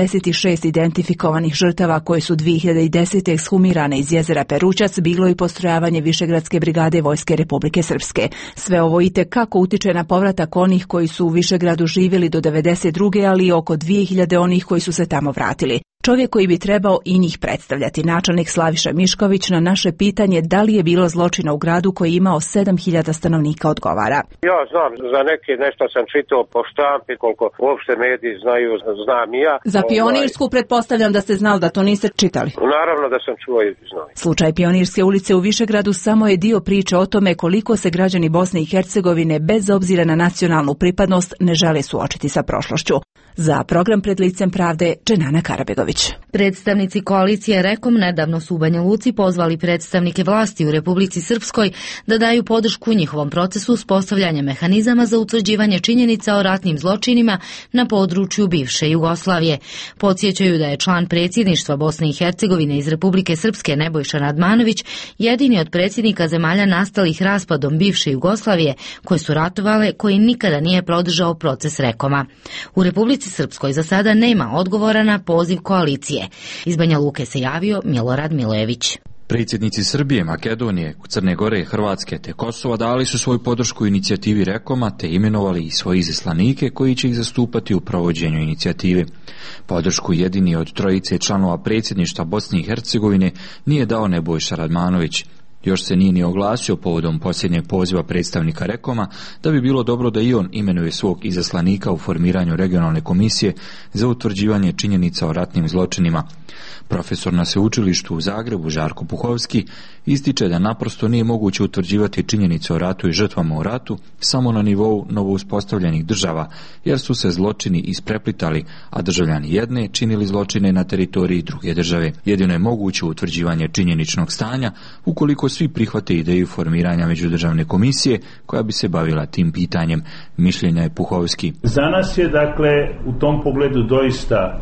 66 identifikovanih žrtava koje su 2010. ekshumirane iz jezera Perućac bilo i postrojavanje Višegradske brigade Vojske Republike Srpske. Sve ovo itekako utiče na povratak onih koji su u Višegradu živjeli do 92. ali i oko 2000 onih koji su se tamo vratili. Čovjek koji bi trebao i njih predstavljati, načelnik Slaviša Mišković, na naše pitanje da li je bilo zločina u gradu koji je imao 7000 stanovnika odgovara. Ja znam, za neke nešto sam čitao po štampi, koliko uopšte mediji znaju, znam i ja. Za Pionirsku pretpostavljam da ste znali, da to niste čitali. Naravno da sam čuo i znao. Slučaj Pionirske ulice u Višegradu samo je dio priče o tome koliko se građani Bosne i Hercegovine bez obzira na nacionalnu pripadnost ne žele suočiti sa prošlošću. Za program Pred licem pravde, Dženana Karabegović. Predstavnici koalicije Rekom nedavno su u Banja Luci pozvali predstavnike vlasti u Republici Srpskoj da daju podršku njihovom procesu uspostavljanja mehanizama za utvrđivanje činjenica o ratnim zločinima na području bivše Jugoslavije. Podsjećaju da je član predsjedništva Bosne i Hercegovine iz Republike Srpske Nebojša Radmanović jedini od predsjednika zemalja nastalih raspadom bivše Jugoslavije koje su ratovale, koji nikada nije podržao proces Rekoma. U Republici Srpskoj za sada nema odgovora na poziv koalicije. Iz Banja Luke se javio Milorad Milojević. Predsjednici Srbije, Makedonije, Crne Gore, Hrvatske te Kosova dali su svoju podršku inicijativi Rekoma te imenovali i svoje izaslanike koji će ih zastupati u provođenju inicijative. Podršku jedini od trojice članova predsjedništva Bosne i Hercegovine nije dao Nebojša Radmanović. Još se nije ni oglasio povodom posljednjeg poziva predstavnika Rekoma da bi bilo dobro da i on imenuje svog izaslanika u formiranju regionalne komisije za utvrđivanje činjenica o ratnim zločinima. Profesor na sveučilištu u Zagrebu Žarko Puhovski ističe da naprosto nije moguće utvrđivati činjenice o ratu i žrtvama u ratu samo na nivou novouspostavljenih država, jer su se zločini ispreplitali, a državljani jedne činili zločine na teritoriji druge države. Jedino je moguće utvrđivanje činjeničnog stanja ukoliko svi prihvate ideju formiranja međudržavne komisije koja bi se bavila tim pitanjem, mišljenja je Puhovski. Za nas je, dakle, u tom pogledu doista,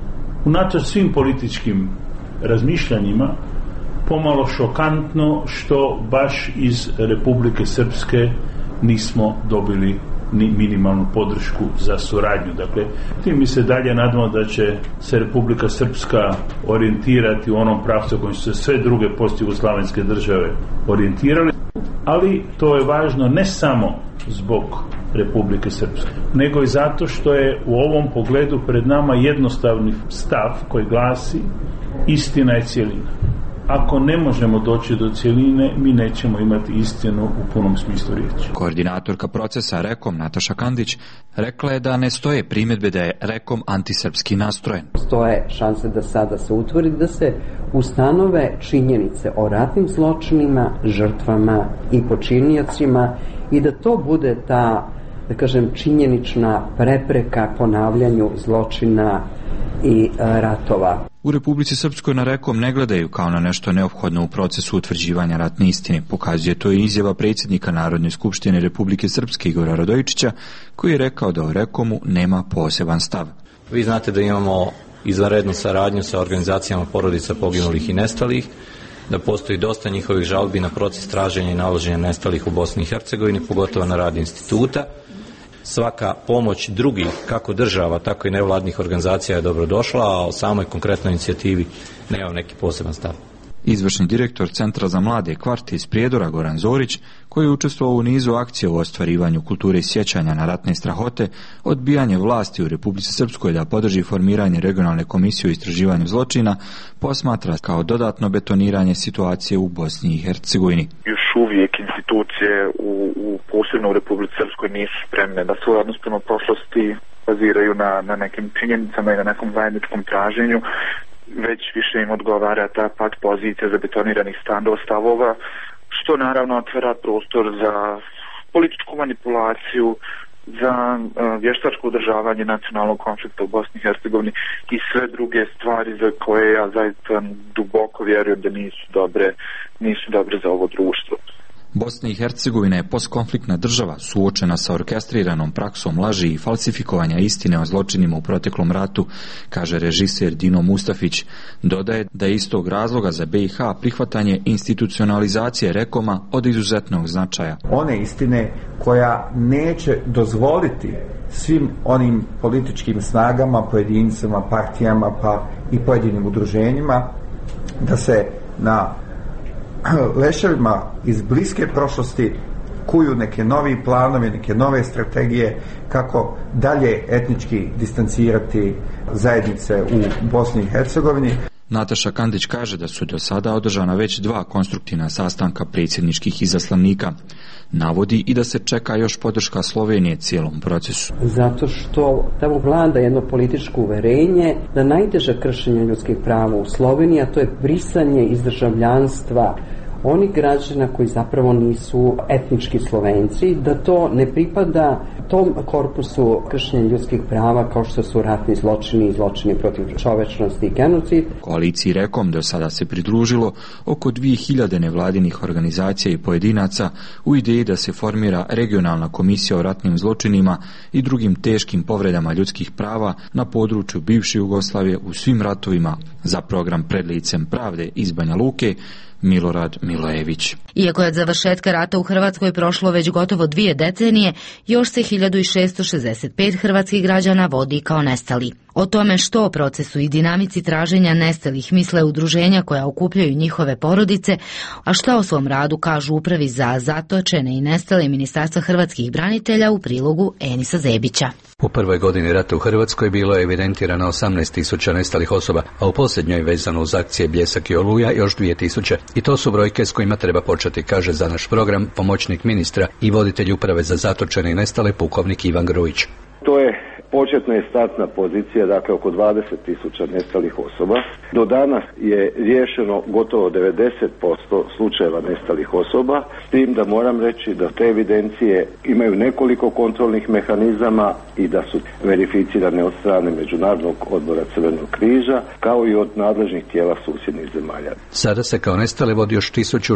unatoč svim političkim razmišljanjima, pomalo šokantno što baš iz Republike Srpske nismo dobili ni minimalnu podršku za suradnju. Dakle, tim mi se dalje nadamo da će se Republika Srpska orijentirati u onom pravcu kojim su se sve druge postjugoslavenske države orijentirale, ali to je važno ne samo zbog Republike Srpske, nego i zato što je u ovom pogledu pred nama jednostavni stav koji glasi: istina je cjelina. Ako ne možemo doći do cjeline, mi nećemo imati istinu u punom smislu riječi. Koordinatorka procesa Rekom Nataša Kandić rekla je da ne stoje primjedbe da je Rekom antisrpski nastrojen. Stoje šanse da sada se utvrdi da se ustanove činjenice o ratnim zločinima, žrtvama i počiniocima i da to bude ta, da kažem, činjenična prepreka ponavljanju zločina i ratova. U Republici Srpskoj na Rekom ne gledaju kao na nešto neophodno u procesu utvrđivanja ratne istine. Pokazuje to i izjava predsjednika Narodne skupštine Republike Srpske Igora Radojičića, koji je rekao da o Rekomu nema poseban stav. Vi znate da imamo izvanrednu saradnju sa organizacijama porodica poginulih i nestalih, da postoji dosta njihovih žalbi na proces traženja i nalaženja nestalih u Bosni i Hercegovini, pogotovo na rad instituta. Svaka pomoć drugih, kako država, tako i nevladnih organizacija je dobrodošla, a o samoj konkretnoj inicijativi nemam neki poseban stav. Izvršni direktor Centra za mlade Kvarte iz Prijedora Goran Zorić, koji je učestvovao u nizu akcija u ostvarivanju kulture sjećanja na ratne strahote, odbijanje vlasti u Republici Srpskoj da podrži formiranje regionalne komisije o istraživanju zločina, posmatra kao dodatno betoniranje situacije u Bosni i Hercegovini. Još uvijek institucije posebno u Republici Srpskoj nisu spremne da svoj odnos prema prošlosti baziraju na nekim činjenicama i na nekom zajedničkom traženju, već više im odgovara ta pat pozicija zabetoniranih stavova, što naravno otvara prostor za političku manipulaciju, za vještačko održavanje nacionalnog konflikta u Bosni i Hercegovini i sve druge stvari za koje ja zaista duboko vjerujem da nisu dobre za ovo društvo. Bosna i Hercegovina je postkonfliktna država suočena sa orkestriranom praksom laži i falsifikovanja istine o zločinima u proteklom ratu, kaže režiser Dino Mustafić. Dodaje da je istog razloga za BiH prihvatanje institucionalizacije Rekoma od izuzetnog značaja. One istine koja neće dozvoliti svim onim političkim snagama, pojedincima, partijama pa i pojedinim udruženjima da se na leševima iz bliske prošlosti kuju neke novi planovi, neke nove strategije kako dalje etnički distancirati zajednice u Bosni i Hercegovini. Nataša Kandić kaže da su do sada održana već 2 konstruktivna sastanka predsjedničkih izaslanika. Navodi i da se čeka još podrška Slovenije cijelom procesu. Zato što tamo vlada jedno političko uverenje da najteže kršenje ljudskih prava u Sloveniji, a to je brisanje iz državljanstva onih građana koji zapravo nisu etnički Slovenci, da to ne pripada tom korpusu kršenja ljudskih prava kao što su ratni zločini i zločini protiv čovečnosti i genocid. Koaliciji Rekom do sada se pridružilo oko 2000 nevladinih organizacija i pojedinaca u ideji da se formira regionalna komisija o ratnim zločinima i drugim teškim povredama ljudskih prava na području bivše Jugoslavije u svim ratovima za program Pred licem pravde iz Banja Luke, Milorad Milojević. Iako je od završetka rata u Hrvatskoj prošlo već gotovo 2 decenije, još se 1665 hrvatskih građana vodi kao nestali. O tome što o procesu i dinamici traženja nestalih misle udruženja koja okupljaju njihove porodice, a šta o svom radu kažu Upravi za zatočene i nestale Ministarstva hrvatskih branitelja u prilogu Enisa Zebića. U prvoj godini rata u Hrvatskoj bilo je evidentirano 18.000 nestalih osoba, a u posljednjoj vezano uz akcije Bljesak i Oluja još 2.000. I to su brojke s kojima treba početi, kaže za naš program pomoćnik ministra i voditelj Uprave za zatočene i nestale pukovnik Ivan Grujić. To je početna i startna pozicija, dakle oko 20.000 nestalih osoba. Do danas je riješeno gotovo 90% slučajeva nestalih osoba, s tim da moram reći da te evidencije imaju nekoliko kontrolnih mehanizama i da su verificirane od strane Međunarodnog odbora Crvenog križa, kao i od nadležnih tijela susjednih zemalja. Sada se kao nestale vodi još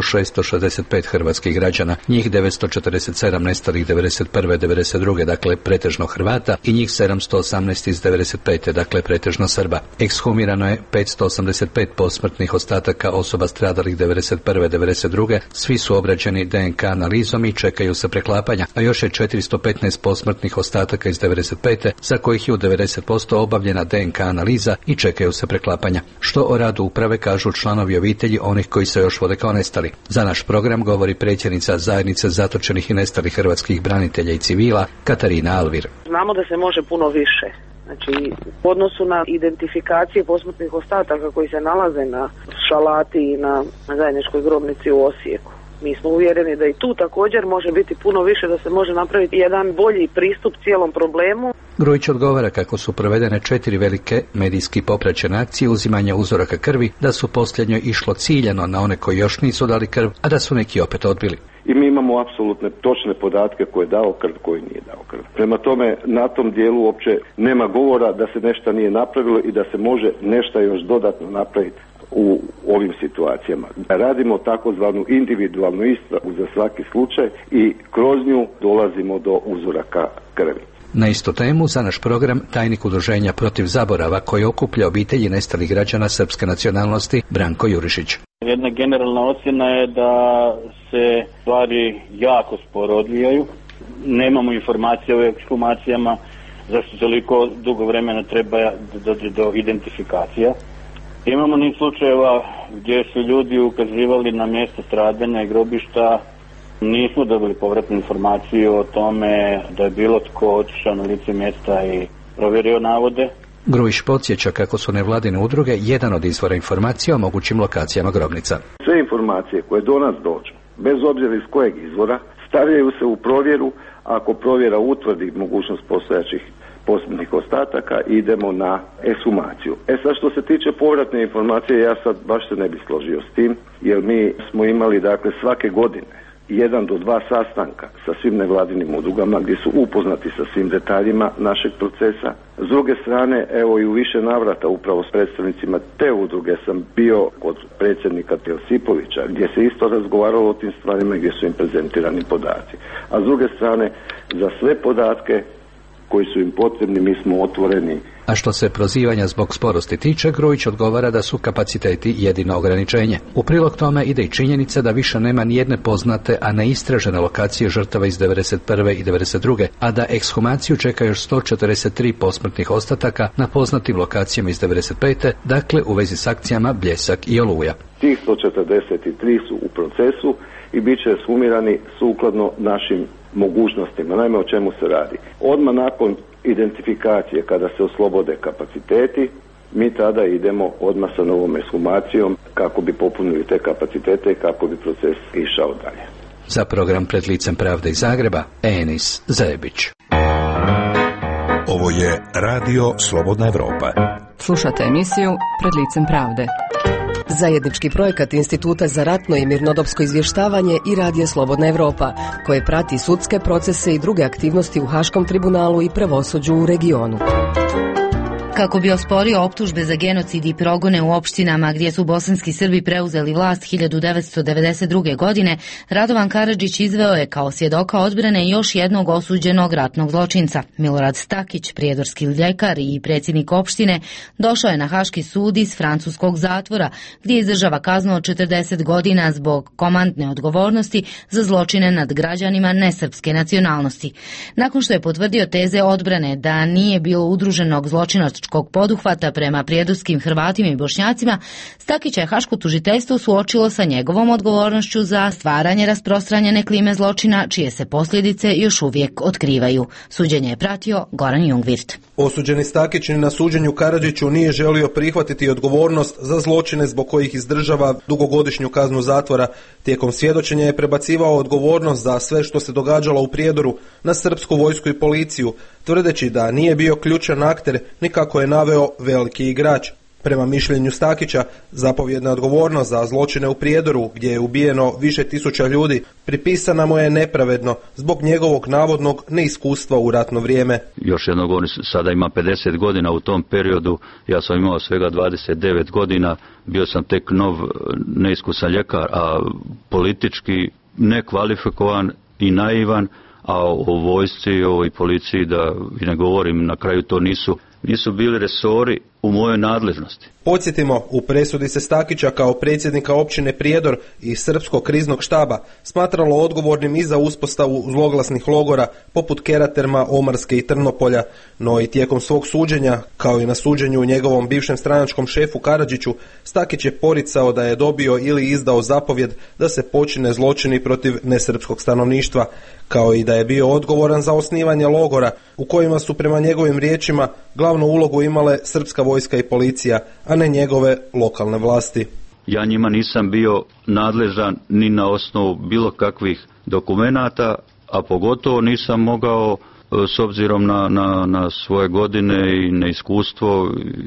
1665 hrvatskih građana, njih 947 nestalih 91. 92. dakle pretežno Hrvata i njih 718 iz 95. dakle pretežno Srba. Ekshumirano je 585 posmrtnih ostataka osoba stradalih 91. 92. Svi su obrađeni DNK analizom i čekaju se preklapanja, a još je 415 posmrtnih ostataka iz 95. za kojih je u 90% obavljena DNK analiza i čekaju se preklapanja. Što o radu uprave kažu članovi obitelji onih koji se još vode kao nestali. Za naš program govori predsjednica zajednice zatočenih i nestalih hrvatskih branitelja i civila Katarina Alvir. Znamo da se može puno više. Znači, u odnosu na identifikacije posmrtnih ostataka koji se nalaze na Šalati i na zajedničkoj grobnici u Osijeku. Mi smo uvjereni da i tu također može biti puno više, da se može napraviti jedan bolji pristup cijelom problemu. Grujić odgovara kako su provedene 4 velike medijski popraćene akcije uzimanja uzoraka krvi, da su posljednjoj išlo ciljano na one koji još nisu dali krv, a da su neki opet odbili. I mi imamo apsolutne točne podatke ko je dao krv, koji nije dao krv. Prema tome, na tom dijelu uopće nema govora da se nešto nije napravilo i da se može nešto još dodatno napraviti u ovim situacijama. Radimo takozvanu individualnu istragu za svaki slučaj i kroz nju dolazimo do uzoraka krvi. Na istu temu za naš program tajnik udruženja Protiv zaborava koji okuplja obitelji nestalih građana srpske nacionalnosti Branko Jurišić. Jedna generalna ocjena je da se stvari jako sporo odvijaju. Nemamo informacije o ekshumacijama, zašto toliko dugo vremena treba da dođe do identifikacija. Imamo niz slučajeva gdje su ljudi ukazivali na mjesto stradanja i grobišta. Nismo dobili povratnu informaciju o tome da je bilo tko otišao na lice mjesta i provjerio navode. Grujić podsjeća kako su nevladine udruge jedan od izvora informacija o mogućim lokacijama grobnica. Sve informacije koje do nas dođu, bez obzira iz kojeg izvora, stavljaju se u provjeru. Ako provjera utvrdi mogućnost postojaćih posmrtnih ostataka, idemo na ekshumaciju. Sad što se tiče povratne informacije, ja sad baš se ne bih složio s tim, jer mi smo imali dakle svake godine 1 do 2 sastanka sa svim nevladinim udrugama gdje su upoznati sa svim detaljima našeg procesa. S druge strane, evo i u više navrata upravo s predstavnicima te udruge sam bio kod predsjednika Josipovića gdje se isto razgovaralo o tim stvarima gdje su im prezentirani podaci. A s druge strane, za sve podatke koji su im potrebni mi smo otvoreni. A što se prozivanja zbog sporosti tiče, Grujić odgovara da su kapaciteti jedino ograničenje. U prilog tome ide i činjenica da više nema nijedne poznate, a neistražene lokacije žrtava iz 1991. i 1992. a da ekshumaciju čeka još 143 posmrtnih ostataka na poznatim lokacijama iz 1995. dakle u vezi s akcijama Bljesak i Oluja. Tih 143 su u procesu i bit će sumirani sukladno našim mogućnostima. Naime, o čemu se radi? Odmah nakon identifikacije, kada se oslobode kapaciteti, mi tada idemo odmah sa novom ekshumacijom kako bi popunili te kapacitete i kako bi proces išao dalje. Za program Pred licem pravde iz Zagreba, Enis Zajebić. Ovo je Radio Slobodna Evropa. Slušate emisiju Pred licem pravde. Zajednički projekat Instituta za ratno i mirnodopsko izvještavanje i Radija Slobodna Evropa, koje prati sudske procese i druge aktivnosti u Haškom tribunalu i pravosuđu u regionu. Kako bi osporio optužbe za genocid i progone u opštinama gdje su bosanski Srbi preuzeli vlast 1992. godine, Radovan Karadžić izveo je kao svjedoka odbrane još jednog osuđenog ratnog zločinca. Milorad Stakić, prijedorski ljekar i predsjednik opštine, došao je na Haški sud iz francuskog zatvora, gdje izdržava kaznu od 40 godina zbog komandne odgovornosti za zločine nad građanima nesrpske nacionalnosti. Nakon što je potvrdio teze odbrane da nije bilo udruženog zločinačkog poduhvata prema prijedorskim Hrvatima i Bošnjacima, Stakića je Haško tužiteljstvo suočilo sa njegovom odgovornošću za stvaranje rasprostranjene klime zločina, čije se posljedice još uvijek otkrivaju. Suđenje je pratio Goran Jungvirt. Osuđeni Stakić na suđenju Karadžiću nije želio prihvatiti odgovornost za zločine zbog kojih izdržava dugogodišnju kaznu zatvora. Tijekom svjedočenja je prebacivao odgovornost za sve što se događalo u Prijedoru na srpsku vojsku i policiju, tvrdeći da nije bio ključan akter ni kako je naveo veliki igrač. Prema mišljenju Stakića, zapovjedna odgovornost za zločine u Prijedoru, gdje je ubijeno više tisuća ljudi, pripisana mu je nepravedno zbog njegovog navodnog neiskustva u ratno vrijeme. Još jednog, on sada ima 50 godina, u tom periodu ja sam imao svega 29 godina, bio sam tek nov neiskusan ljekar, a politički nekvalifikovan i naivan, a o vojsci i policiji da i ne govorim, na kraju to nisu bili resori u mojoj nadležnosti. Podsjetimo, u presudi se Stakića kao predsjednika općine Prijedor i Srpskog kriznog štaba smatralo odgovornim i za uspostavu zloglasnih logora poput Keraterma, Omarske i Trnopolja, no i tijekom svog suđenja, kao i na suđenju njegovom bivšem stranačkom šefu Karadžiću, Stakić je poricao da je dobio ili izdao zapovjed da se počine zločini protiv nesrpskog stanovništva, kao i da je bio odgovoran za osnivanje logora u kojima su prema njegovim riječima glavnu ulogu imale srpska vojska i policija, a ne njegove lokalne vlasti. Ja njima nisam bio nadležan ni na osnovu bilo kakvih dokumenata, a pogotovo nisam mogao s obzirom na svoje godine i neiskustvo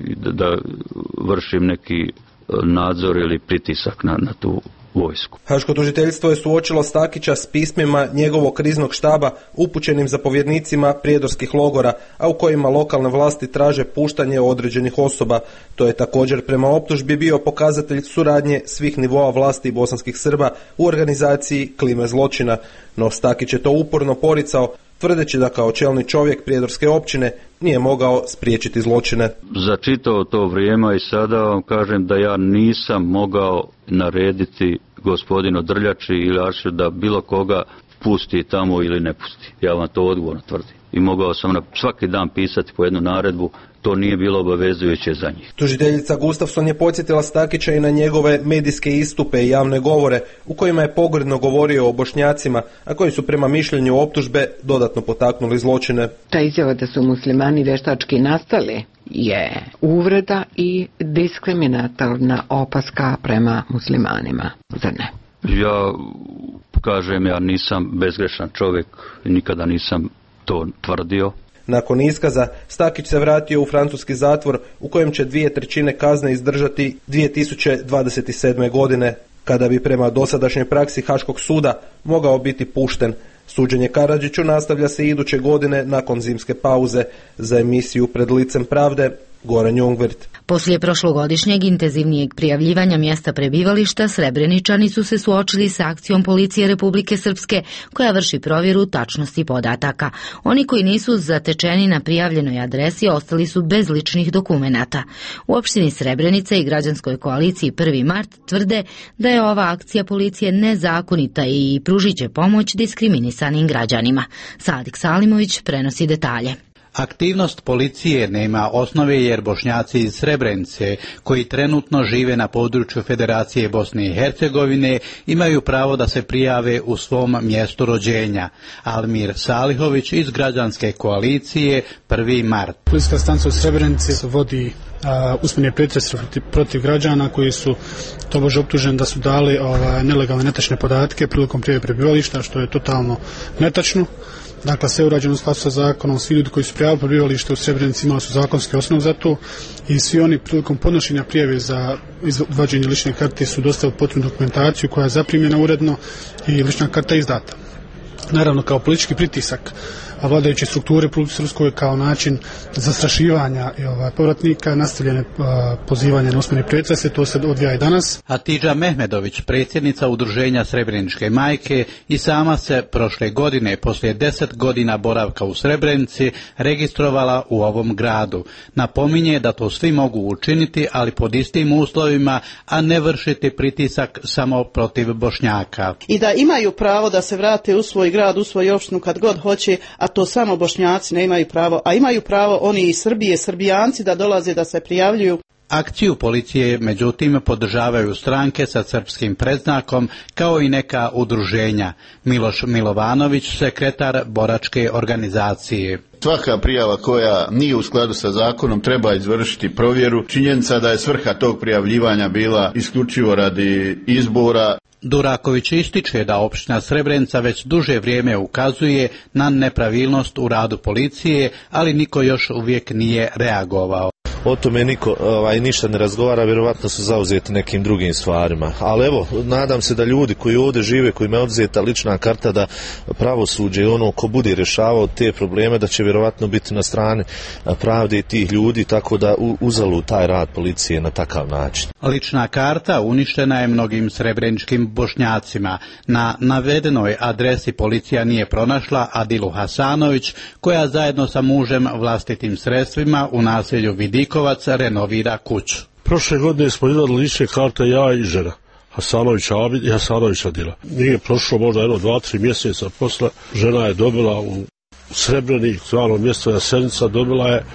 da vršim neki nadzor ili pritisak na tu vojsku. Haško tužiteljstvo je suočilo Stakića s pismima njegovog kriznog štaba upućenim zapovjednicima prijedorskih logora, a u kojima lokalne vlasti traže puštanje određenih osoba. To je također prema optužbi bio pokazatelj suradnje svih nivoa vlasti bosanskih Srba u organizaciji klime zločina, no Stakić je to uporno poricao, tvrdeći da kao čelni čovjek prijedorske općine nije mogao spriječiti zločine. Za čitavo to vrijeme i sada vam kažem da ja nisam mogao narediti gospodinu Drljači ili Aršu da bilo koga pusti tamo ili ne pusti. Ja vam to odgovorno tvrdim. I mogao sam svaki dan pisati po jednu naredbu, to nije bilo obavezujuće za njih. Tužiteljica Gustafson je podsjetila Stakića i na njegove medijske istupe i javne govore u kojima je pogrdno govorio o Bošnjacima, a koji su prema mišljenju optužbe dodatno potaknuli zločine. Ta izjava da su muslimani veštački nastali je uvreda i diskriminatorna opaska prema muslimanima, zar ne? Ja kažem, ja nisam bezgrešan čovjek, nikada nisam to tvrdio. Nakon iskaza, Stakić se vratio u francuski zatvor u kojem će 2/3 kazne izdržati 2027. godine, kada bi prema dosadašnjoj praksi Haškog suda mogao biti pušten. Suđenje Karadžiću nastavlja se iduće godine nakon zimske pauze. Za emisiju Pred licem pravde, Goran Jungvirt. Poslije prošlogodišnjeg intenzivnijeg prijavljivanja mjesta prebivališta, Srebreničani su se suočili sa akcijom policije Republike Srpske, koja vrši provjeru tačnosti podataka. Oni koji nisu zatečeni na prijavljenoj adresi ostali su bez ličnih dokumenata. U opštini Srebrenica i građanskoj koaliciji 1. mart tvrde da je ova akcija policije nezakonita i pružit će pomoć diskriminisanim građanima. Sadik Salimović prenosi detalje. Aktivnost policije nema osnove jer Bošnjaci iz Srebrenice, koji trenutno žive na području Federacije Bosne i Hercegovine, imaju pravo da se prijave u svom mjestu rođenja. Almir Salihović iz građanske koalicije 1. mart. Policijska stanica u Srebrenici vodi usmeni pretres protiv građana koji su tobože optuženi da su dali nelegalne netačne podatke prilikom prijave prebivališta, što je totalno netačno. Dakle, sve urađeno u skladu sa zakonom, svi ljudi koji su prijavili prebivalište u Srebrenici imali su zakonski osnov za to i svi oni prilikom podnošenja prijave za vađenje lične karte su dostavili potrebnu dokumentaciju koja je zaprimljena uredno i lična karta izdata. Naravno, kao politički pritisak vladajuće strukture Republike Srpskoj kao način zastrašivanja povratnika, nastavljene pozivanje na usmeni pretrese, to se odvija i danas. Hatidža Mehmedović, predsjednica udruženja Srebreničke majke, i sama se prošle godine, poslije 10 godina boravka u Srebrenici, registrovala u ovom gradu. Napominje da to svi mogu učiniti, ali pod istim uslovima, a ne vršiti pritisak samo protiv Bošnjaka. I da imaju pravo da se vrate u svoj grad, u svoju opštinu kad god hoće, a to samo Bošnjaci ne imaju pravo, a imaju pravo oni iz Srbije, Srbijanci da dolaze da se prijavljuju. Akciju policije, međutim, podržavaju stranke sa srpskim predznakom, kao i neka udruženja. Miloš Milovanović, sekretar boračke organizacije. Svaka prijava koja nije u skladu sa zakonom treba izvršiti provjeru. Činjenica da je svrha tog prijavljivanja bila isključivo radi izbora. Duraković ističe da opština Srebrenica već duže vrijeme ukazuje na nepravilnost u radu policije, ali niko još uvijek nije reagovao. O tome niko ništa ne razgovara, vjerovatno su zauzeti nekim drugim stvarima. Ali evo, nadam se da ljudi koji ovdje žive, kojima je oduzeta lična karta, da pravosuđe i ono ko bude rješavao te probleme, da će vjerovatno biti na strani pravde tih ljudi, tako da uzalud taj rad policije na takav način. Lična karta uništena je mnogim srebreničkim Bošnjacima. Na navedenoj adresi policija nije pronašla Adilu Hasanović, koja zajedno sa mužem vlastitim sredstvima u naselju Vidikovac renovira kuću. Prošle godine smo izvadili lične karte, ja i žena, Hasanović Abid i Hasanović Adila. Nije prošlo možda 2-3 mjeseca posle, žena je dobila u Srebreniku, zvano mjesto Jasenica, dobila je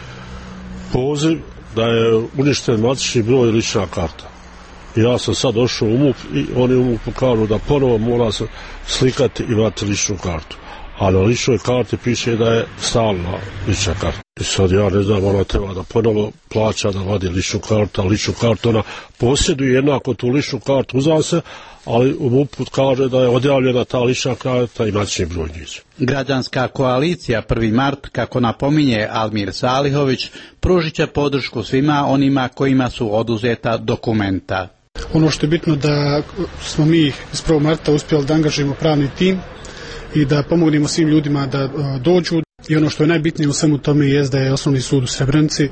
poziv da je uništen matični broj i lična karta. Ja sam sad došao u MUP i oni u MUP kažu da ponovo mora se slikati i vratiti ličnu kartu. A na ličnoj karti piše da je stalna lična karta. I sad ja ne znam, ona treba da ponovo plaća da vadi ličnu kartu, a ličnu kartu ona posjeduje jednako tu ličnu kartu, uzam se, ali u MUP-u kaže da je odjavljena ta lična karta i matični broj njih. Građanska koalicija 1. mart, kako napominje Almir Salihović, pružit će podršku svima onima kojima su oduzeta dokumenta. Ono što je bitno da smo mi iz 1. marta uspjeli da angažujemo pravni tim i da pomognemo svim ljudima da dođu. I ono što je najbitnije u svemu tome je da je Osnovni sud u Srebrenici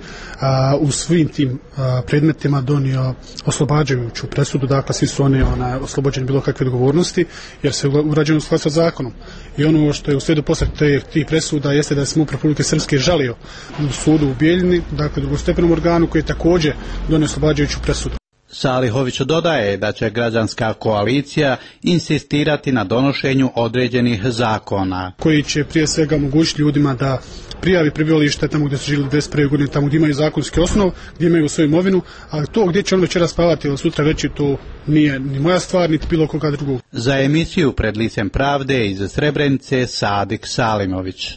u svim tim predmetima donio oslobađajuću presudu, dakle svi su oni oslobođeni bilo kakve odgovornosti jer se urađeno u skladu sa zakonom. I ono što je u slijedu posle tih presuda jeste da je MUP Republike Srpske žalio u sudu u Bijeljini, dakle drugostepenom organu koji je također donio oslobađajuću presudu. Salihović dodaje da će građanska koalicija insistirati na donošenju određenih zakona koji će prije svega omogućiti ljudima da prijavi prebivalište tamo gdje su živjeli 21 godine, tamo gdje imaju zakonski osnov, gdje imaju svoju imovinu, a to gdje će on večeras spavati ili sutra reći, to nije ni moja stvar, niti bilo koga drugog. Za emisiju Pred licem pravde iz Srebrenice Sadik Salimović.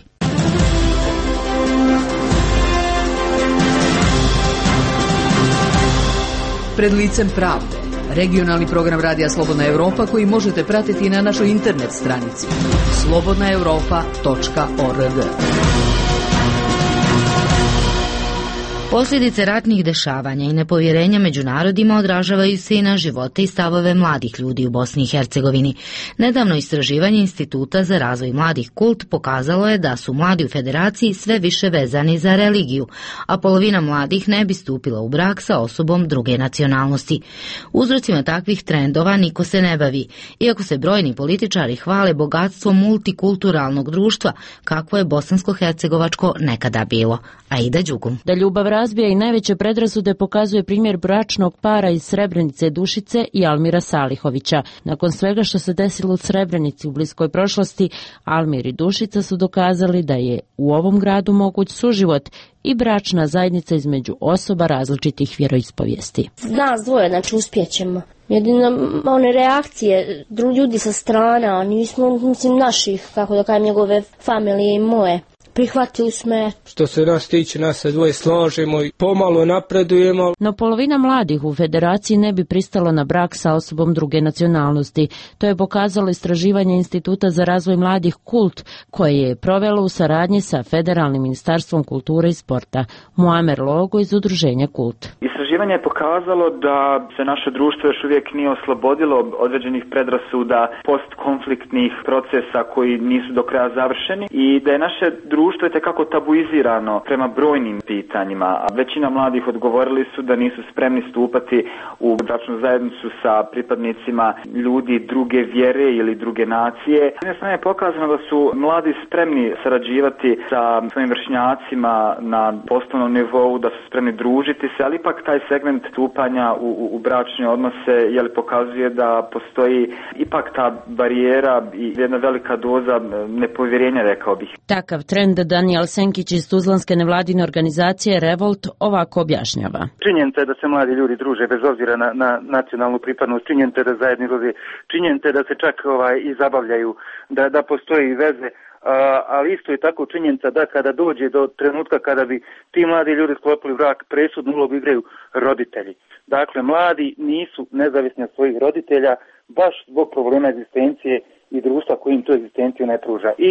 Pred licem pravde, regionalni program Radija Slobodna Europa koji možete pratiti na našoj internet stranici slobodnaeuropa.org. Posljedice ratnih dešavanja i nepovjerenja među narodima odražavaju se i na živote i stavove mladih ljudi u Bosni i Hercegovini. Nedavno istraživanje Instituta za razvoj mladih Kult pokazalo je da su mladi u Federaciji sve više vezani za religiju, a polovina mladih ne bi stupila u brak sa osobom druge nacionalnosti. Uzrocima takvih trendova niko se ne bavi, iako se brojni političari hvale bogatstvom multikulturalnog društva, kakvo je bosansko-hercegovačko nekada bilo. Aida Đugum. Da ljubav razbija i najveće predrasude pokazuje primjer bračnog para iz Srebrenice Dušice i Almira Salihovića. Nakon svega što se desilo u Srebrenici u bliskoj prošlosti, Almir i Dušica su dokazali da je u ovom gradu moguć suživot i bračna zajednica između osoba različitih vjeroispovijesti. Nas dvoje, znači uspjećemo. Jedino one reakcije ljudi sa strana, oni smo, mislim, naših, kako da kajem, njegove familije i moje. Prihvatili smo. Što se nas tiče, nas se dvoje slažemo i pomalo napredujemo. No polovina mladih u Federaciji ne bi pristalo na brak sa osobom druge nacionalnosti. To je pokazalo istraživanje Instituta za razvoj mladih Kult, koje je provelo u saradnji sa Federalnim ministarstvom kulture i sporta. Muamer Logo iz udruženja Kult. Istraživanje je pokazalo da se naše društvo još uvijek nije oslobodilo određenih predrasuda, postkonfliktnih procesa koji nisu do kraja završeni i da je naše društvo je tekako tabuizirano prema brojnim pitanjima. A većina mladih odgovorili su da nisu spremni stupati u bračnu zajednicu sa pripadnicima ljudi druge vjere ili druge nacije. S jedne strane je pokazano da su mladi spremni sarađivati sa svojim vršnjacima na poslovnom nivou, da su spremni družiti se, ali ipak taj segment stupanja u bračne odnose pokazuje da postoji ipak ta barijera i jedna velika doza nepovjerenja, rekao bih. Takav trend Daniel Senkić iz tuzlanske nevladine organizacije Revolt ovako objašnjava. Činjenica je da se mladi ljudi druže bez obzira na nacionalnu pripadnost, činjenica je da zajedno izlaze, činjenica je da se čak i zabavljaju, da postoji veze. Ali isto je tako činjenica da kada dođe do trenutka kada bi ti mladi ljudi sklopili brak, presudnu ulogu igraju roditelji. Dakle, mladi nisu nezavisni od svojih roditelja baš zbog problema egzistencije i društva koji im tu egzistenciju ne pruža. I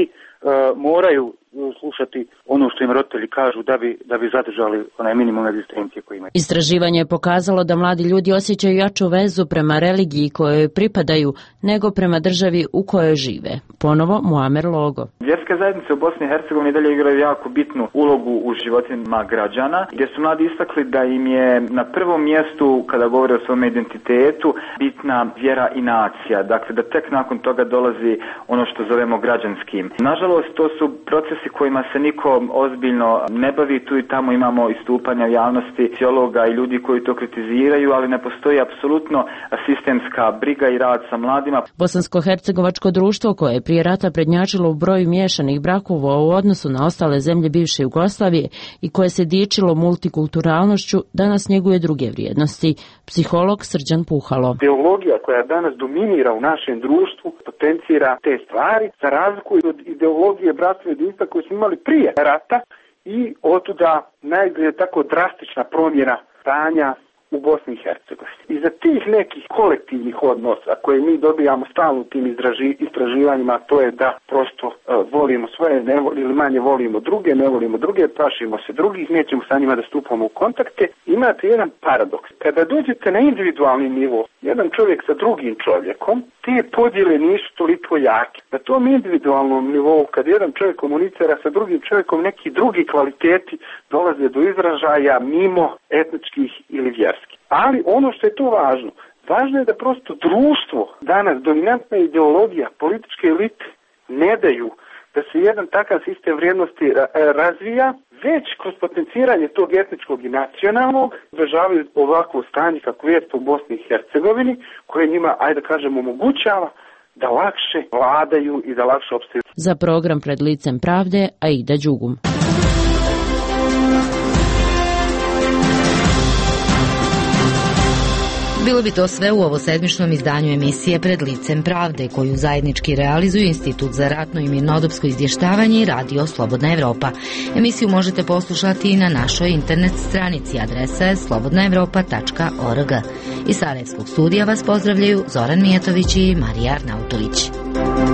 moraju slušati ono što im roditelji kažu da bi zadržali onaj minimum egzistencije koji imaju. Istraživanje je pokazalo da mladi ljudi osjećaju jaču vezu prema religiji kojoj pripadaju nego prema državi u kojoj žive. Ponovo Muamer Logo. Vjerske zajednice u Bosni i Hercegovini dalje igraju jako bitnu ulogu u životima građana, gdje su mladi istakli da im je na prvom mjestu, kada govore o svom identitetu, bitna vjera i nacija. Dakle, da tek nakon toga dolazi ono što zovemo građanskim. Nažalost, to su procesi kojima se niko ozbiljno ne bavi. Tu i tamo imamo istupanja u javnosti sociologa i ljudi koji to kritiziraju, ali ne postoji apsolutno sistemska briga i rad sa mladima. Bosansko-hercegovačko društvo koje je prije rata prednjačilo u broju miješanih brakova u odnosu na ostale zemlje bivše Jugoslavije i koje se dičilo multikulturalnošću, danas njeguje druge vrijednosti. Psiholog Srđan Puhalo. Ideologija koja danas dominira u našem društvu potencira te stvari, za razliku od ideologije bratstva i jedinstva koju smo imali prije rata i otuda najbolje tako drastična promjena stanja u Bosni i Hercegovini. Iza tih nekih kolektivnih odnosa koje mi dobijamo stalno u tim istraživanjima, to je da prosto volimo svoje ili manje volimo druge, ne volimo druge, plašimo se drugih, nećemo sa njima da stupamo u kontakte. Imate jedan paradoks. Kada dođete na individualni nivo, jedan čovjek sa drugim čovjekom, te podjele nisu toliko jake. Na tom individualnom nivou, kad jedan čovjek komunicira sa drugim čovjekom, neki drugi kvaliteti dolaze do izražaja mimo etničkih ili vjerskih. Ali ono što je tu važno je da prosto društvo, danas dominantna ideologija, političke elite ne daju da se jedan takav sistem vrijednosti razvija, već kroz potenciranje tog etničkog i nacionalnog održavaju ovakvo stanje kako je u Bosni i Hercegovini, koje njima, ajde da kažemo, omogućava da lakše vladaju i da lakše opstaju. Za program Pred licem pravde, Aida Đugum. Bilo bi to sve u ovosedmičnom izdanju emisije Pred licem pravde, koju zajednički realizuju Institut za ratno i mirnodopsko izvještavanje i Radio Slobodna Evropa. Emisiju možete poslušati i na našoj internet stranici, adresa je slobodnaevropa.org. Iz Sarajevskog studija vas pozdravljaju Zoran Mijatović i Marija Arnautović.